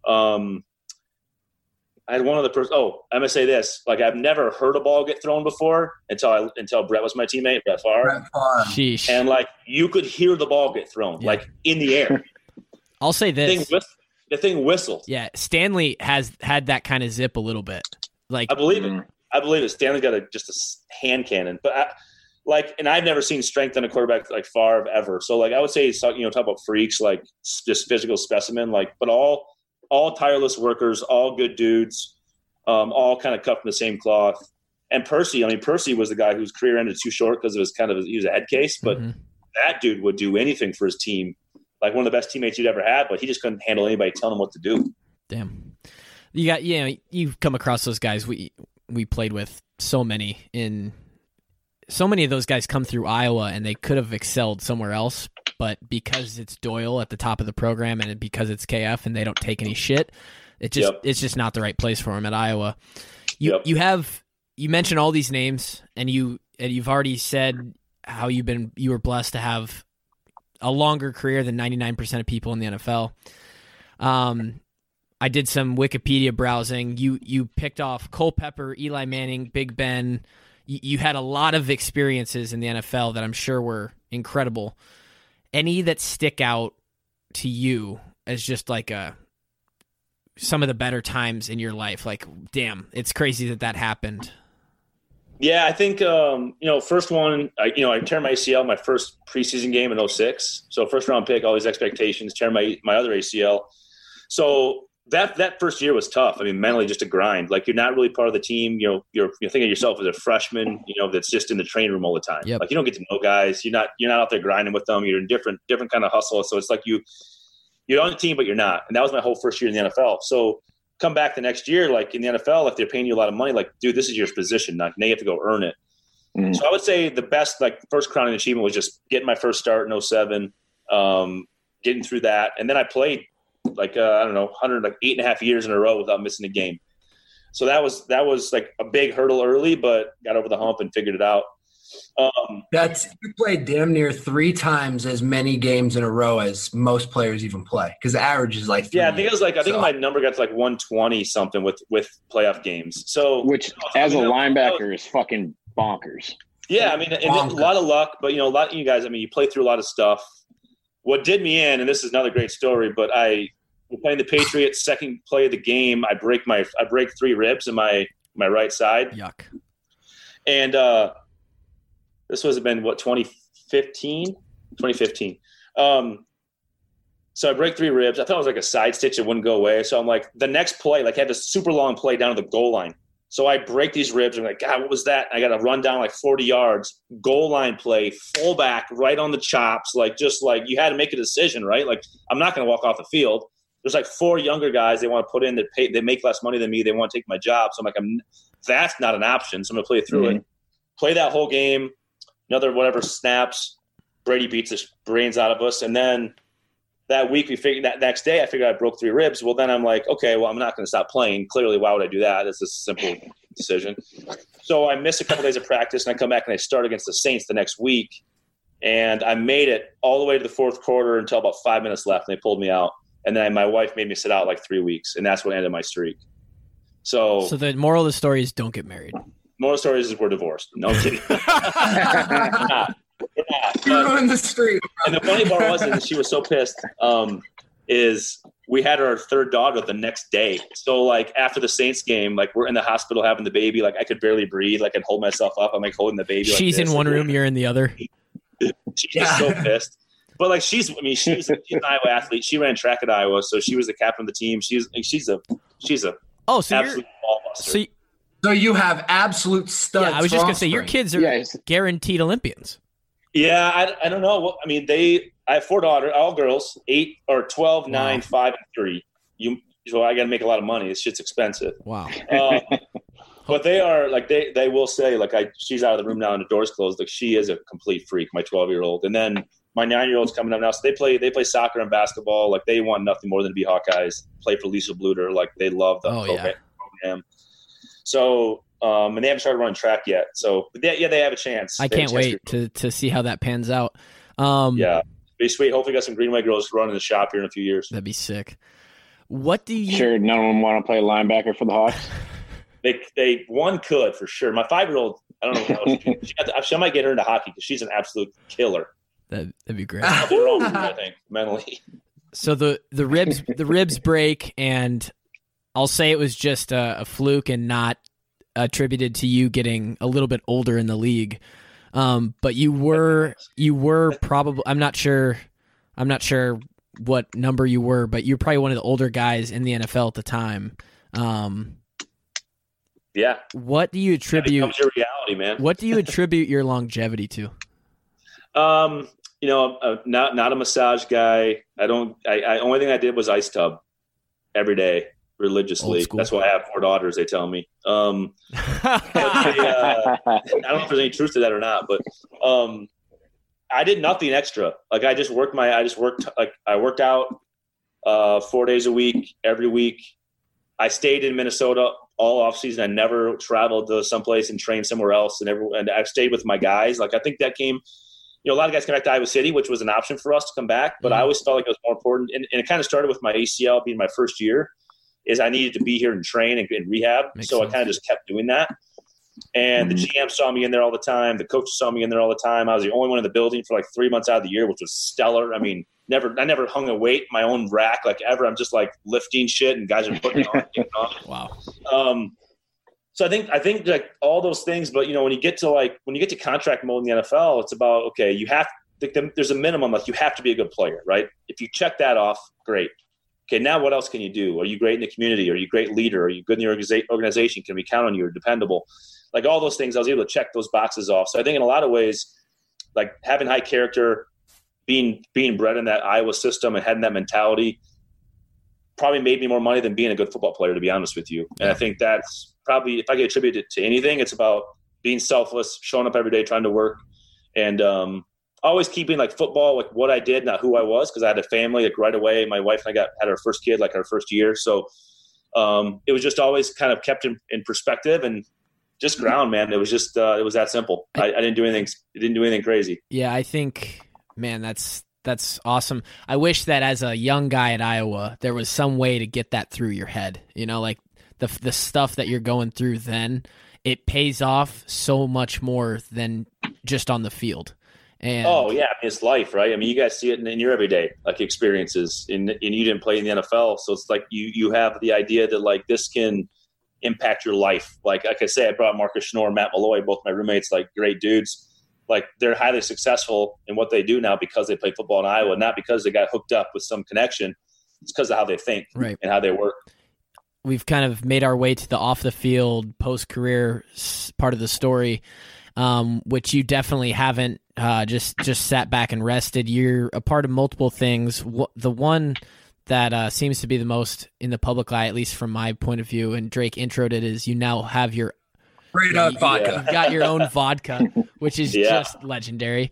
I had one other person. Oh, I'm gonna say this: like I've never heard a ball get thrown before until Brett was my teammate, Brett Favre. Sheesh. And like you could hear the ball get thrown, like in the air. I'll say this: the thing whistled. Yeah, Stanley has had that kind of zip a little bit. Like I believe it. Stanley's got just a hand cannon, but and I've never seen strength in a quarterback like Favre ever. So like I would say, talk about freaks, like just physical specimen, like but all tireless workers, all good dudes, all kind of cut from the same cloth. And Percy was the guy whose career ended too short because it was he was a head case, but that dude would do anything for his team. Like one of the best teammates you'd ever had, but he just couldn't handle anybody telling him what to do. Damn. You've come across those guys. We played with so many of those guys come through Iowa and they could have excelled somewhere else. But because it's Doyle at the top of the program and because it's KF and they don't take any shit, it's just not the right place for him at Iowa. You mentioned all these names and you've already said how you were blessed to have a longer career than 99% of people in the NFL. I did some Wikipedia browsing. You picked off Culpepper, Eli Manning, Big Ben. You had a lot of experiences in the NFL that I'm sure were incredible. Any that stick out to you as just like some of the better times in your life? Like, damn, it's crazy that happened. Yeah, I think, first one, I tore my ACL my first preseason game in 2006. So first round pick, all these expectations, tear my other ACL. So that first year was tough. I mean, mentally just a grind. Like you're not really part of the team. You're thinking of yourself as a freshman, that's just in the training room all the time. Yep. Like you don't get to know guys. You're not out there grinding with them. You're in different kind of hustle. So it's like you're on the team, but you're not. And that was my whole first year in the NFL. So come back the next year, like in the NFL, like they're paying you a lot of money. Like, dude, this is your position. Like now you have to go earn it. Mm-hmm. So I would say the best, like first crowning achievement was just getting my first start in 2007, getting through that. And then I played 8.5 years in a row without missing a game. So that was like a big hurdle early, but got over the hump and figured it out. You played damn near 3 times as many games in a row as most players even play, because the average is like 3. Yeah, I think my number got to like 120 something with playoff games. So which as a linebacker is fucking bonkers. Yeah, I mean, a lot of luck, but a lot of you guys, I mean, you play through a lot of stuff. What did me in, and this is another great story, but we're playing the Patriots, second play of the game. I break 3 ribs in my right side. Yuck. And this was been 2015. So I break 3 ribs. I thought it was like a side stitch. It wouldn't go away. So I'm like, the next play, like I had this super long play down to the goal line. So I break these ribs. I'm like, God, what was that? I got to run down like 40 yards, goal line play, fullback, right on the chops. Like, just like you had to make a decision, right? Like, I'm not going to walk off the field. There's like 4 younger guys they want to put in they make less money than me. They want to take my job. So I'm like, that's not an option. So I'm going to play through it. Play that whole game, another whatever snaps. Brady beats the brains out of us. And then that week, that next day, I figured I broke 3 ribs. Well, then I'm like, okay, well, I'm not going to stop playing. Clearly, why would I do that? It's a simple decision. So I miss a couple days of practice, and I come back and I start against the Saints the next week. And I made it all the way to the 4th quarter until about 5 minutes left, and they pulled me out. And then my wife made me sit out like 3 weeks, and that's what ended my streak. So the moral of the story is don't get married. Moral of the story is we're divorced. No, I'm kidding. You're on the street. And the funny part was that she was so pissed is we had our 3rd daughter the next day. So like after the Saints game, like we're in the hospital having the baby. Like I could barely breathe. Like I'd hold myself up. I'm like holding the baby. She's in one room, you're in the other. She's so pissed. But like she's an Iowa athlete. She ran track at Iowa, so she was the captain of the team. She's a absolute ball buster. So you have absolute studs. Yeah, I was just gonna say your kids are guaranteed Olympians. Yeah, I don't know. I mean, I have 4 daughters, all girls, 8 or 12, 9, 5, and 3. So I got to make a lot of money. This shit's expensive. Wow. But they are like they will say like she's out of the room now and the door's closed. Like she is a complete freak, my 12-year-old. And then my 9-year-old's coming up now. So they play soccer and basketball. Like they want nothing more than to be Hawkeyes, play for Lisa Bluter. Like they love the program. So, and they haven't started running track yet. So they have a chance. I can't wait to see how that pans out. Yeah. Be sweet. Hopefully got some Greenway girls running the shop here in a few years. That'd be sick. What do you... Sure, none of them want to play linebacker for the Hawks? One could, for sure. My 5-year-old, I don't know. She might get her into hockey because she's an absolute killer. That'd be great. I'll be wrong with her, I think, mentally. So the ribs break, and I'll say it was just a fluke and not attributed to you getting a little bit older in the league. But you were probably, I'm not sure what number you were, but you're probably one of the older guys in the NFL at the time. Yeah. What do you attribute? That becomes your reality, man. What do you attribute your longevity to? I'm not a massage guy. Only thing I did was ice tub every day religiously. That's why I have 4 daughters, they tell me. I don't know if there's any truth to that or not, but I did nothing extra. Like I worked out 4 days a week, every week. I stayed in Minnesota all off season. I never traveled to someplace and trained somewhere else. And I've stayed with my guys. Like I think that came, a lot of guys came back to Iowa City, which was an option for us to come back. But I always felt like it was more important. And it kind of started with my ACL being my first year, is I needed to be here and train and rehab. Makes sense. I kind of just kept doing that. And the GM saw me in there all the time. The coaches saw me in there all the time. I was the only one in the building for like 3 months out of the year, which was stellar. I mean, I never hung a weight, my own rack, like ever. I'm just like lifting shit and guys are putting it on. Wow. So I think like all those things, but when you get to contract mode in the NFL, it's about, okay, there's a minimum, like you have to be a good player, right? If you check that off, great. Okay, now what else can you do? Are you great in the community? Are you a great leader? Are you good in your organization? Can we count on you? Are dependable? Like all those things, I was able to check those boxes off. So I think in a lot of ways, like having high character, being bred in that Iowa system and having that mentality probably made me more money than being a good football player, to be honest with you. And I think that's probably, if I could attribute it to anything, it's about being selfless, showing up every day, trying to work, and always keeping like football, like what I did, not who I was, because I had a family like right away. My wife and I had our first kid like our first year. So it was just always kind of kept in perspective and just ground, man. It was just it was that simple. I didn't do anything crazy. Yeah, I think, man, that's awesome. I wish that as a young guy at Iowa, there was some way to get that through your head. Like the stuff that you're going through then, it pays off so much more than just on the field. And oh yeah, it's life, right? I mean, you guys see it in your everyday like experiences, and you didn't play in the NFL, so it's like you have the idea that like this can impact your life. Like I say, I brought Marcus Schnorr, Matt Malloy, both my roommates, like great dudes. Like they're highly successful in what they do now because they play football in Iowa, not because they got hooked up with some connection. It's because of how they think and how they work. We've kind of made our way to the off the field post-career part of the story, which you definitely haven't just sat back and rested. You're a part of multiple things. The one that seems to be the most in the public eye, at least from my point of view, and Drake introed it, is you now have your vodka. You've got your own vodka, which is just legendary.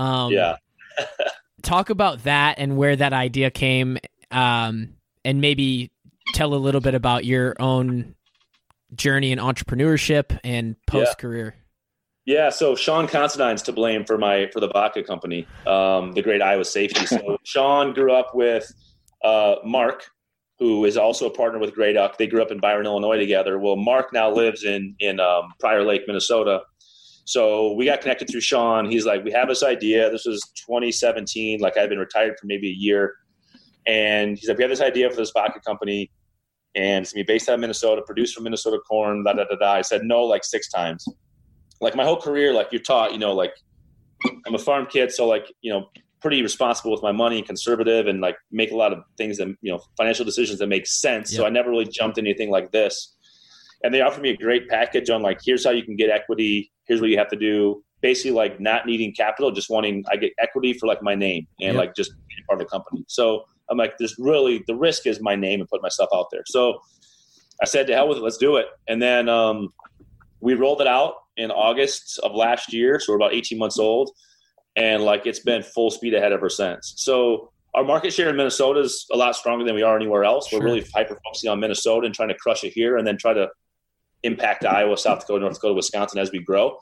Talk about that and where that idea came, and maybe tell a little bit about your own journey in entrepreneurship and post-career. Yeah, so Sean Considine's to blame for the vodka company, the great Iowa safety. So Sean grew up with Mark, who is also a partner with Grey Duck. They grew up in Byron, Illinois together. Well, Mark now lives in Prior Lake, Minnesota. So we got connected through Sean. He's like, we have this idea. This was 2017. Like I'd been retired for maybe a year. And he's like, we have this idea for this vodka company. And it's going to be based out of Minnesota, produced from Minnesota corn, I said no like 6 times. Like my whole career, like you're taught, like I'm a farm kid. So like, pretty responsible with my money, conservative, and like make a lot of things that, financial decisions that make sense. Yep. So I never really jumped anything like this. And they offered me a great package on like, here's how you can get equity. Here's what you have to do. Basically like not needing capital, just I get equity for like my name and like just being part of the company. So I'm like, the risk is my name and put myself out there. So I said, to hell with it, let's do it. And then we rolled it out in August of last year. So we're about 18 months old. and like it's been full speed ahead ever since. So our market share in Minnesota is a lot stronger than we are anywhere else. Sure. We're really hyper focusing on Minnesota and trying to crush it here, and then try to impact Iowa, South Dakota, North Dakota, Wisconsin as we grow.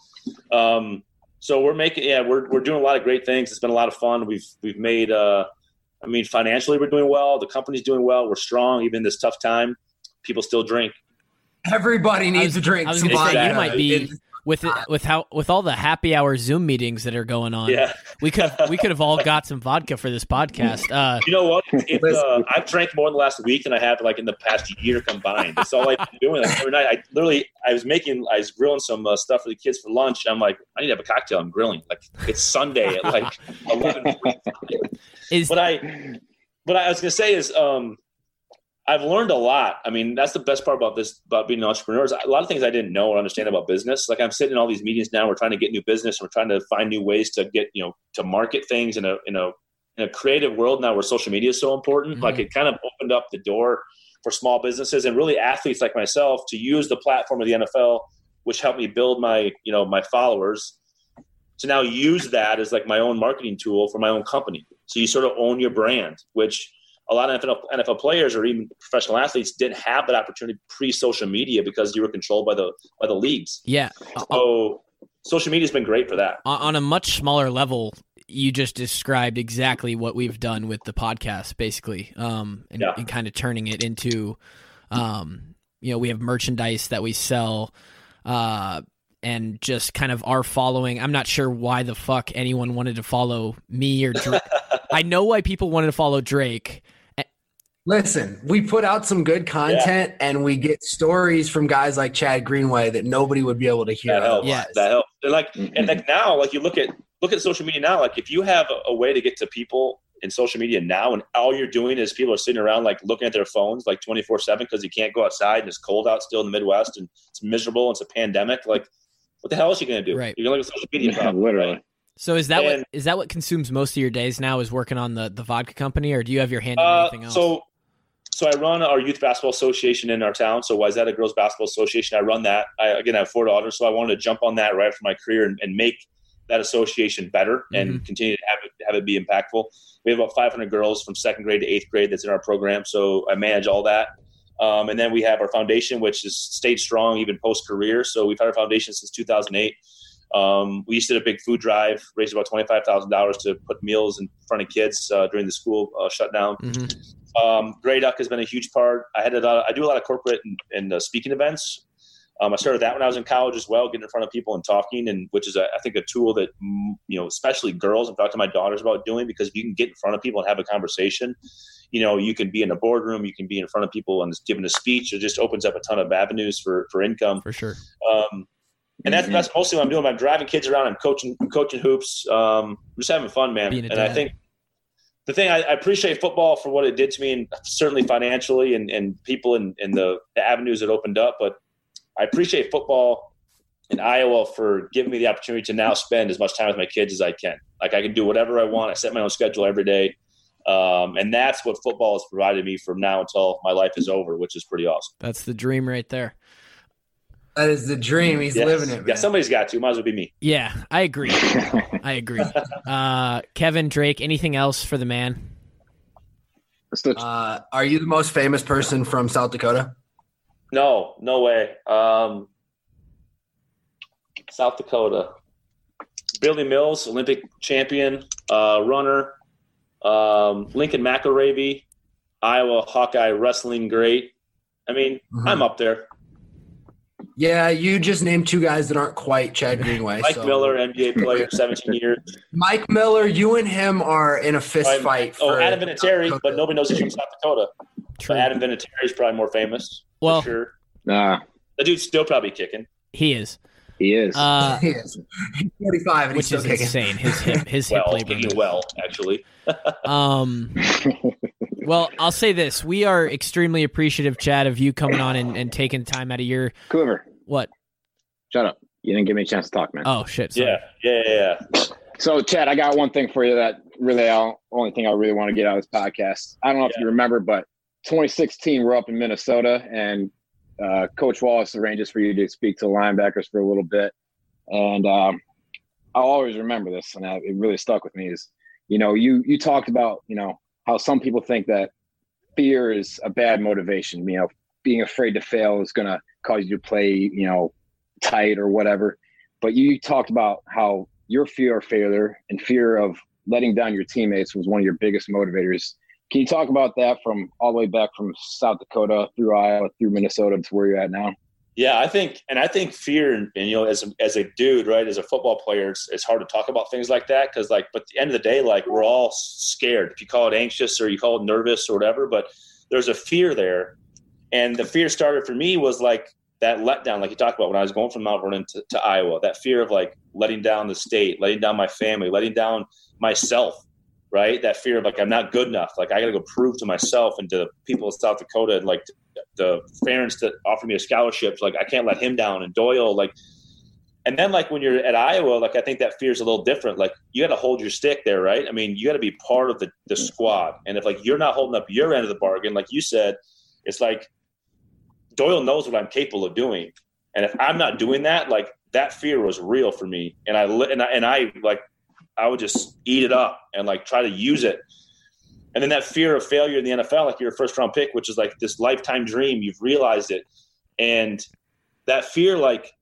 So we're doing a lot of great things. It's been a lot of fun. We've made, financially we're doing well. The company's doing well. We're strong even in this tough time. People still drink. Everybody needs a drink. I was going to say you might be with all the happy hour Zoom meetings that are going on. Yeah. we could have all got some vodka for this podcast. You know what? I've drank more in the last week than I have like in the past year combined. That's all I've been doing. Like every night, I was grilling some stuff for the kids for lunch. I'm like, I need to have a cocktail. I'm grilling. Like it's Sunday at like 11. What I was gonna say is, I've learned a lot. I mean, that's the best part about being an entrepreneur. Is a lot of things I didn't know or understand about business. Like I'm sitting in all these meetings now. We're trying to get new business. And we're trying to find new ways to get, to market things in a creative world now where social media is so important. Mm-hmm. Like it kind of opened up the door for small businesses and really athletes like myself to use the platform of the NFL, which helped me build my followers, to now use that as like my own marketing tool for my own company. So you sort of own your brand, which a lot of NFL players or even professional athletes didn't have that opportunity pre-social media because you were controlled by the leagues. Yeah. So social media has been great for that. On a much smaller level, you just described exactly what we've done with the podcast, basically, and kind of turning it into, we have merchandise that we sell, and just kind of our following. I'm not sure why the fuck anyone wanted to follow me or Drake. I know why people wanted to follow Drake. Listen, we put out some good content and we get stories from guys like Chad Greenway that nobody would be able to hear. That helps. Yes. That helps. And now, like you look at social media now, like if you have a way to get to people in social media now and all you're doing is people are sitting around like looking at their phones like 24/7 because you can't go outside and it's cold out still in the Midwest and it's miserable and it's a pandemic. Like what the hell is you going to do? Right. You're going to look at social media. Problem, literally. Right? So is that what consumes most of your days now, is working on the vodka company, or do you have your hand in anything else? So I run our youth basketball association in our town. So Wayzata Girls Basketball Association, I run that. I have 4 daughters, so I wanted to jump on that right after my career and make that association better and continue to have it be impactful. We have about 500 girls from 2nd grade to 8th grade that's in our program, so I manage all that. And then we have our foundation, which has stayed strong even post-career. So we've had our foundation since 2008. We used to do a big food drive, raised about $25,000 to put meals in front of kids during the school shutdown. Grey Duck has been a huge part. I do a lot of corporate and speaking events. I started that when I was in college as well, getting in front of people and talking, and which is I think a tool that especially girls, I've talked to my daughters about doing, because if you can get in front of people and have a conversation, you can be in a boardroom, you can be in front of people and giving a speech. It just opens up a ton of avenues for income. For sure. And that's mostly what I'm doing. I'm driving kids around. I'm coaching hoops. Just having fun, man. And I think the thing I appreciate football for what it did to me, and certainly financially, and people and the avenues it opened up. But I appreciate football in Iowa for giving me the opportunity to now spend as much time with my kids as I can. Like I can do whatever I want. I set my own schedule every day. And that's what football has provided me from now until my life is over, which is pretty awesome. That's the dream right there. That is the dream. He's living it, man. Yeah, somebody's got to. Might as well be me. Yeah, I agree. Kevin, Drake, anything else for the man? Are you the most famous person from South Dakota? No way. South Dakota. Billy Mills, Olympic champion, runner. Lincoln McElravy, Iowa Hawkeye wrestling great. I mean, I'm up there. Yeah, you just named 2 guys that aren't quite Chad Greenway. Mike Miller, NBA player, 17 years. Mike Miller, you and him are in a fist fight. Adam Vinatieri, but nobody knows he's from South Dakota. True. Adam Vinatieri is probably more famous. Well, for sure. The dude's still probably kicking. He is. He is. He's 45 and which he's still is insane. His hip labor. Well, actually. Well, I'll say this. We are extremely appreciative, Chad, of you coming on and taking time out of your... Coover. What? Shut up. You didn't give me a chance to talk, man. Oh, shit. Sorry. Yeah. So, Chad, I got one thing for you that really only thing I really want to get out of this podcast. I don't know if you remember, but 2016, we're up in Minnesota, and Coach Wallace arranges for you to speak to the linebackers for a little bit. And I'll always remember this, and it really stuck with me, is, you talked about, how some people think that fear is a bad motivation. Being afraid to fail is going to cause you to play, tight or whatever. But you talked about how your fear of failure and fear of letting down your teammates was one of your biggest motivators. Can you talk about that from all the way back from South Dakota through Iowa, through Minnesota to where you're at now? Yeah, I think fear, and as a dude, right, as a football player, it's hard to talk about things like that because, but at the end of the day, we're all scared. If you call it anxious or you call it nervous or whatever, but there's a fear there, and the fear started for me was that letdown, like you talked about when I was going from Mount Vernon to Iowa. That fear of letting down the state, letting down my family, letting down myself, right? That fear of I'm not good enough. I got to go prove to myself and to the people of South Dakota and the parents that offered me a scholarship, I can't let him down, and Doyle, and then when you're at Iowa, I think that fear is a little different. You got to hold your stick there, right? I mean, you got to be part of the squad. And if you're not holding up your end of the bargain, like you said, it's Doyle knows what I'm capable of doing. And if I'm not doing that, that fear was real for me. And I would just eat it up and try to use it. And then that fear of failure in the NFL, you're a first round pick, which is this lifetime dream. You've realized it. And that fear,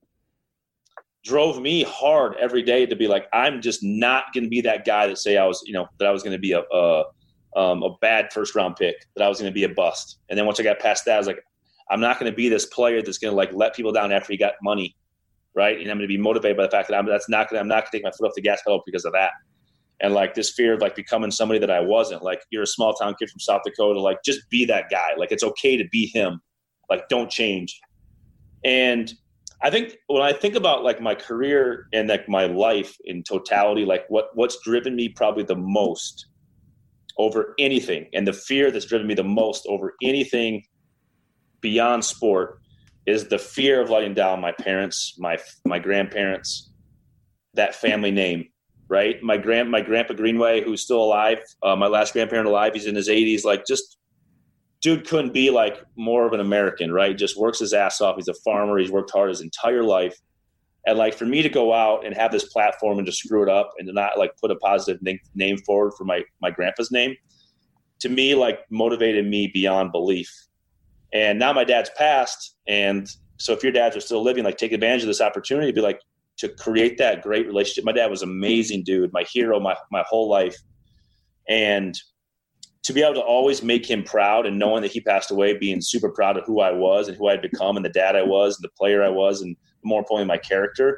drove me hard every day to be I'm just not going to be that guy that say I was, that I was going to be a bad first round pick, that I was going to be a bust. And then once I got past that, I was I'm not going to be this player that's going to let people down after he got money. Right. And I'm going to be motivated by the fact that I'm not going to take my foot off the gas pedal because of that. And this fear of becoming somebody that I wasn't. You're a small town kid from South Dakota, just be that guy. It's okay to be him. Don't change. And I think when I think about my career and my life in totality, what's driven me probably the most over anything, and the fear that's driven me the most over anything beyond sport, is the fear of letting down my parents, my grandparents, that family name. Right. My grandpa Greenway, who's still alive, my last grandparent alive, he's in his 80s. Dude couldn't be more of an American, right? Just works his ass off. He's a farmer. He's worked hard his entire life. And for me to go out and have this platform and to screw it up and to not put a positive name forward for my grandpa's name, to me, motivated me beyond belief. And now my dad's passed. And so if your dads are still living, take advantage of this opportunity to be to create that great relationship. My dad was an amazing dude, my hero, my whole life. And to be able to always make him proud, and knowing that he passed away, being super proud of who I was and who I had become and the dad I was and the player I was, and more importantly, my character,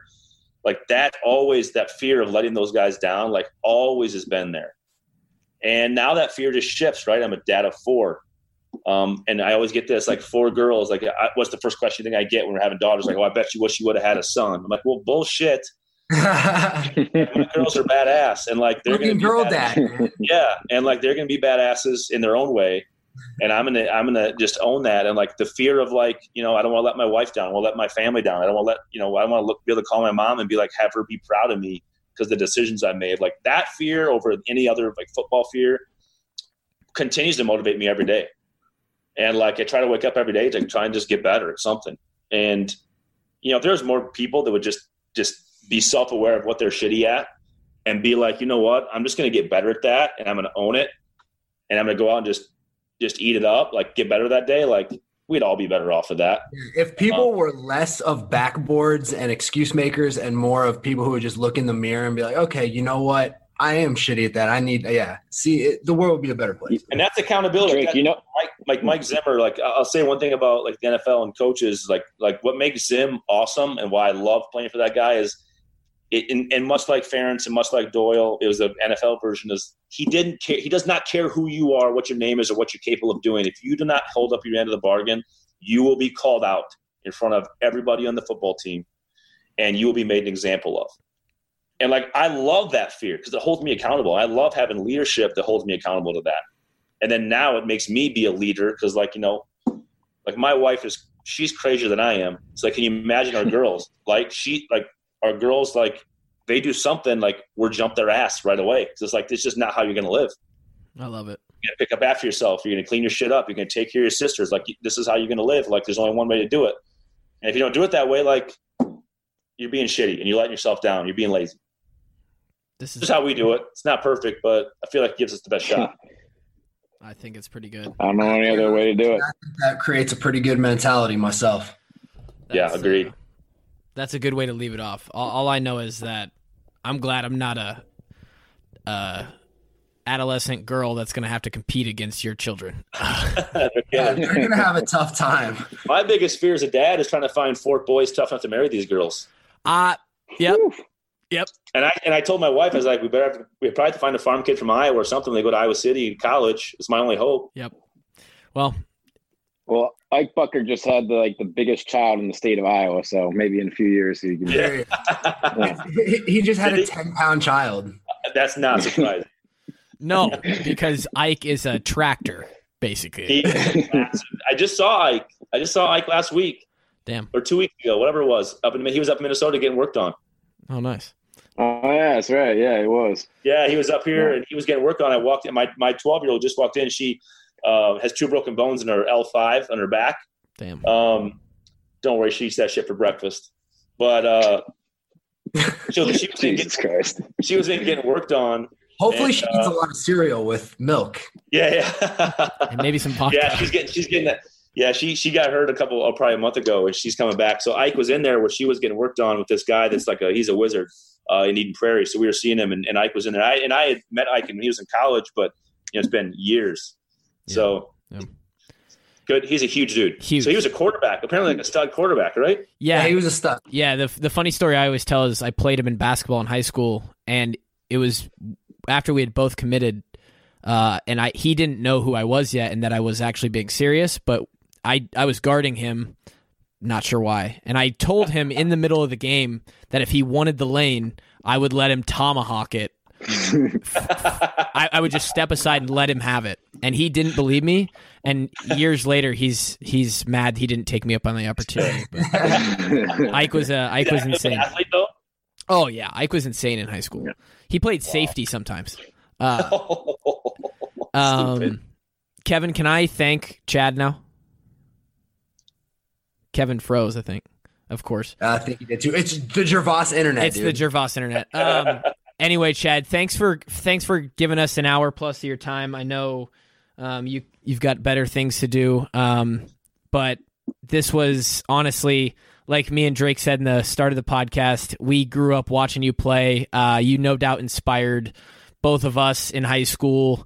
that fear of letting those guys down, always has been there. And now that fear just shifts, right? I'm a dad of 4. And I always get this, 4 girls, what's the first question I get when we're having daughters? I bet you wish you would have had a son. I'm well, bullshit. My girls are badass, and they're going to be girl dad. Yeah. And they're going to be badasses in their own way. And I'm going to just own that. And the fear of I don't want to let my wife down. I want to let my family down. I don't want to let, I want to be able to call my mom and be have her be proud of me because the decisions I made. That fear over any other football fear continues to motivate me every day. And I try to wake up every day to try and just get better at something. And, if there's more people that would just be self-aware of what they're shitty at and be you know what, I'm just going to get better at that, and I'm going to own it, and I'm going to go out and just eat it up, get better that day. We'd all be better off of that. If people were less of backboards and excuse makers and more of people who would just look in the mirror and be okay, you know what? I am shitty at that. I need, the world would be a better place. And that's accountability. Drake, Mike Zimmer, I'll say one thing about the NFL and coaches, what makes Zim awesome and why I love playing for that guy is, and much like Ferentz and much like Doyle, it was the NFL version, is he didn't care. He does not care who you are, what your name is, or what you're capable of doing. If you do not hold up your end of the bargain, you will be called out in front of everybody on the football team, and you will be made an example of. And I love that fear because it holds me accountable. I love having leadership that holds me accountable to that. And then now it makes me be a leader because my wife she's crazier than I am. It's can you imagine our girls? Our girls, they do something, we're jump their ass right away. It's it's just not how you're going to live. I love it. You're going to pick up after yourself. You're going to clean your shit up. You're going to take care of your sisters. This is how you're going to live. There's only one way to do it. And if you don't do it that way, you're being shitty and you're letting yourself down. You're being lazy. This is just how we do it. It's not perfect, but I feel like it gives us the best shot. I think it's pretty good. I don't know any other way to do it. I think that creates a pretty good mentality myself. Yeah, agreed. That's a good way to leave it off. All I know is that I'm glad I'm not a adolescent girl that's going to have to compete against your children. Yeah, they're going to have a tough time. My biggest fear as a dad is trying to find 4 boys tough enough to marry these girls. Yep. Yep. And I told my wife, I was like, we probably have to find a farm kid from Iowa or something. They go to Iowa City college. It's my only hope. Yep. Well, Ike Bucker just had the biggest child in the state of Iowa, so maybe in a few years he can. Yeah. He just had a 10-pound child. That's not surprising. No, because Ike is a tractor, basically. I just saw Ike. Last week. Damn. Or 2 weeks ago, whatever it was. He was up in Minnesota getting worked on. Oh, nice. Oh, yeah, that's right. Yeah, it was. Yeah, he was up here and he was getting worked on. I walked in. My 12-year-old just walked in. She has 2 broken bones in her L5 on her back. Damn. Don't worry, she eats that shit for breakfast. But she was in getting worked on. Hopefully she eats a lot of cereal with milk. Yeah. And maybe some vodka. Yeah, she's getting that. Yeah, she got hurt probably a month ago, and she's coming back. So Ike was in there where she was getting worked on with this guy that's he's a wizard in Eden Prairie. So we were seeing him, and Ike was in there. I had met Ike when he was in college, but it's been years. Yeah. So good. He's a huge dude. Huge. So he was a quarterback, apparently a stud quarterback, right? Yeah, he was a stud. Yeah, the funny story I always tell is I played him in basketball in high school, and it was after we had both committed, and he didn't know who I was yet, and that I was actually being serious, but I was guarding him, not sure why. And I told him in the middle of the game that if he wanted the lane, I would let him tomahawk it. I would just step aside and let him have it. And he didn't believe me. And years later, he's mad he didn't take me up on the opportunity. But Ike was insane. Athlete, though? Oh, yeah. Ike was insane in high school. He played safety sometimes. Kevin, can I thank Chad now? Kevin froze, I think. Of course. I think he did too. It's the Gervais internet. It's the Gervais internet. Anyway, Chad, thanks for giving us an hour plus of your time. I know you've got better things to do, but this was honestly, like me and Drake said in the start of the podcast, we grew up watching you play. You no doubt inspired both of us in high school.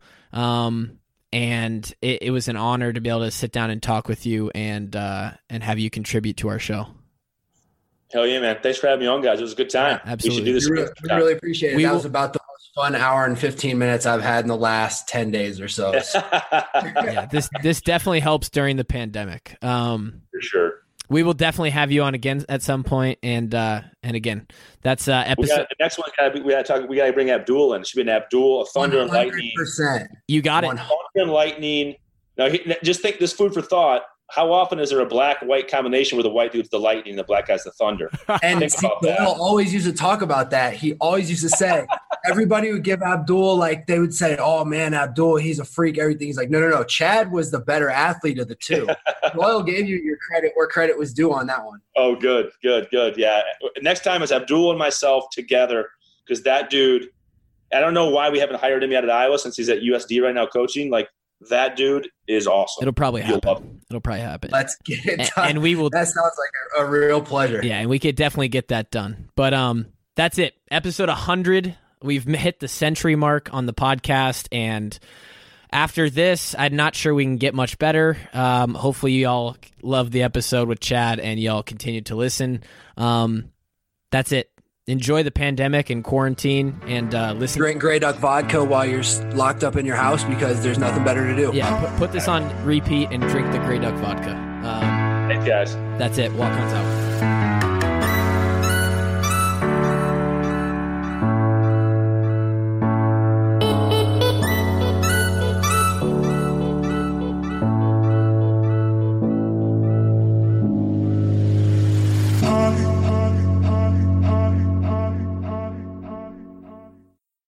And it was an honor to be able to sit down and talk with you and have you contribute to our show. Hell yeah, man. Thanks for having me on, guys. It was a good time. Yeah, absolutely. We should do this. We really appreciate it. That was about the most fun hour and 15 minutes I've had in the last 10 days or so. Yeah, this definitely helps during the pandemic. For sure. We will definitely have you on again at some point, and again, that's episode. The next one we got to bring Abdul in. It should be an Abdul, a Thunder 100%. And Lightning. You got it. 100 and Lightning. Now, just think this food for thought. How often is there a black-white combination where the white dude's the Lightning and the black guy's the Thunder? And Doyle always used to talk about that. He always used to say, everybody would give Abdul, they would say, oh, man, Abdul, he's a freak, everything. He's like, no. Chad was the better athlete of the two. Doyle gave you your credit where credit was due on that one. Oh, good. Yeah. Next time it's Abdul and myself together because that dude, I don't know why we haven't hired him yet at Iowa since he's at USD right now coaching. That dude is awesome. It'll probably happen. Let's get it done. And we will. That sounds like a real pleasure. Yeah, and we could definitely get that done. But that's it. Episode 100. We've hit the century mark on the podcast, and after this, I'm not sure we can get much better. Hopefully, y'all love the episode with Chad, and y'all continue to listen. That's it. Enjoy the pandemic and quarantine, and listen. Drink Grey Duck vodka while you're locked up in your house because there's nothing better to do. Yeah, put this on repeat and drink the Grey Duck vodka. Thanks, guys. That's it. Walk-ons out.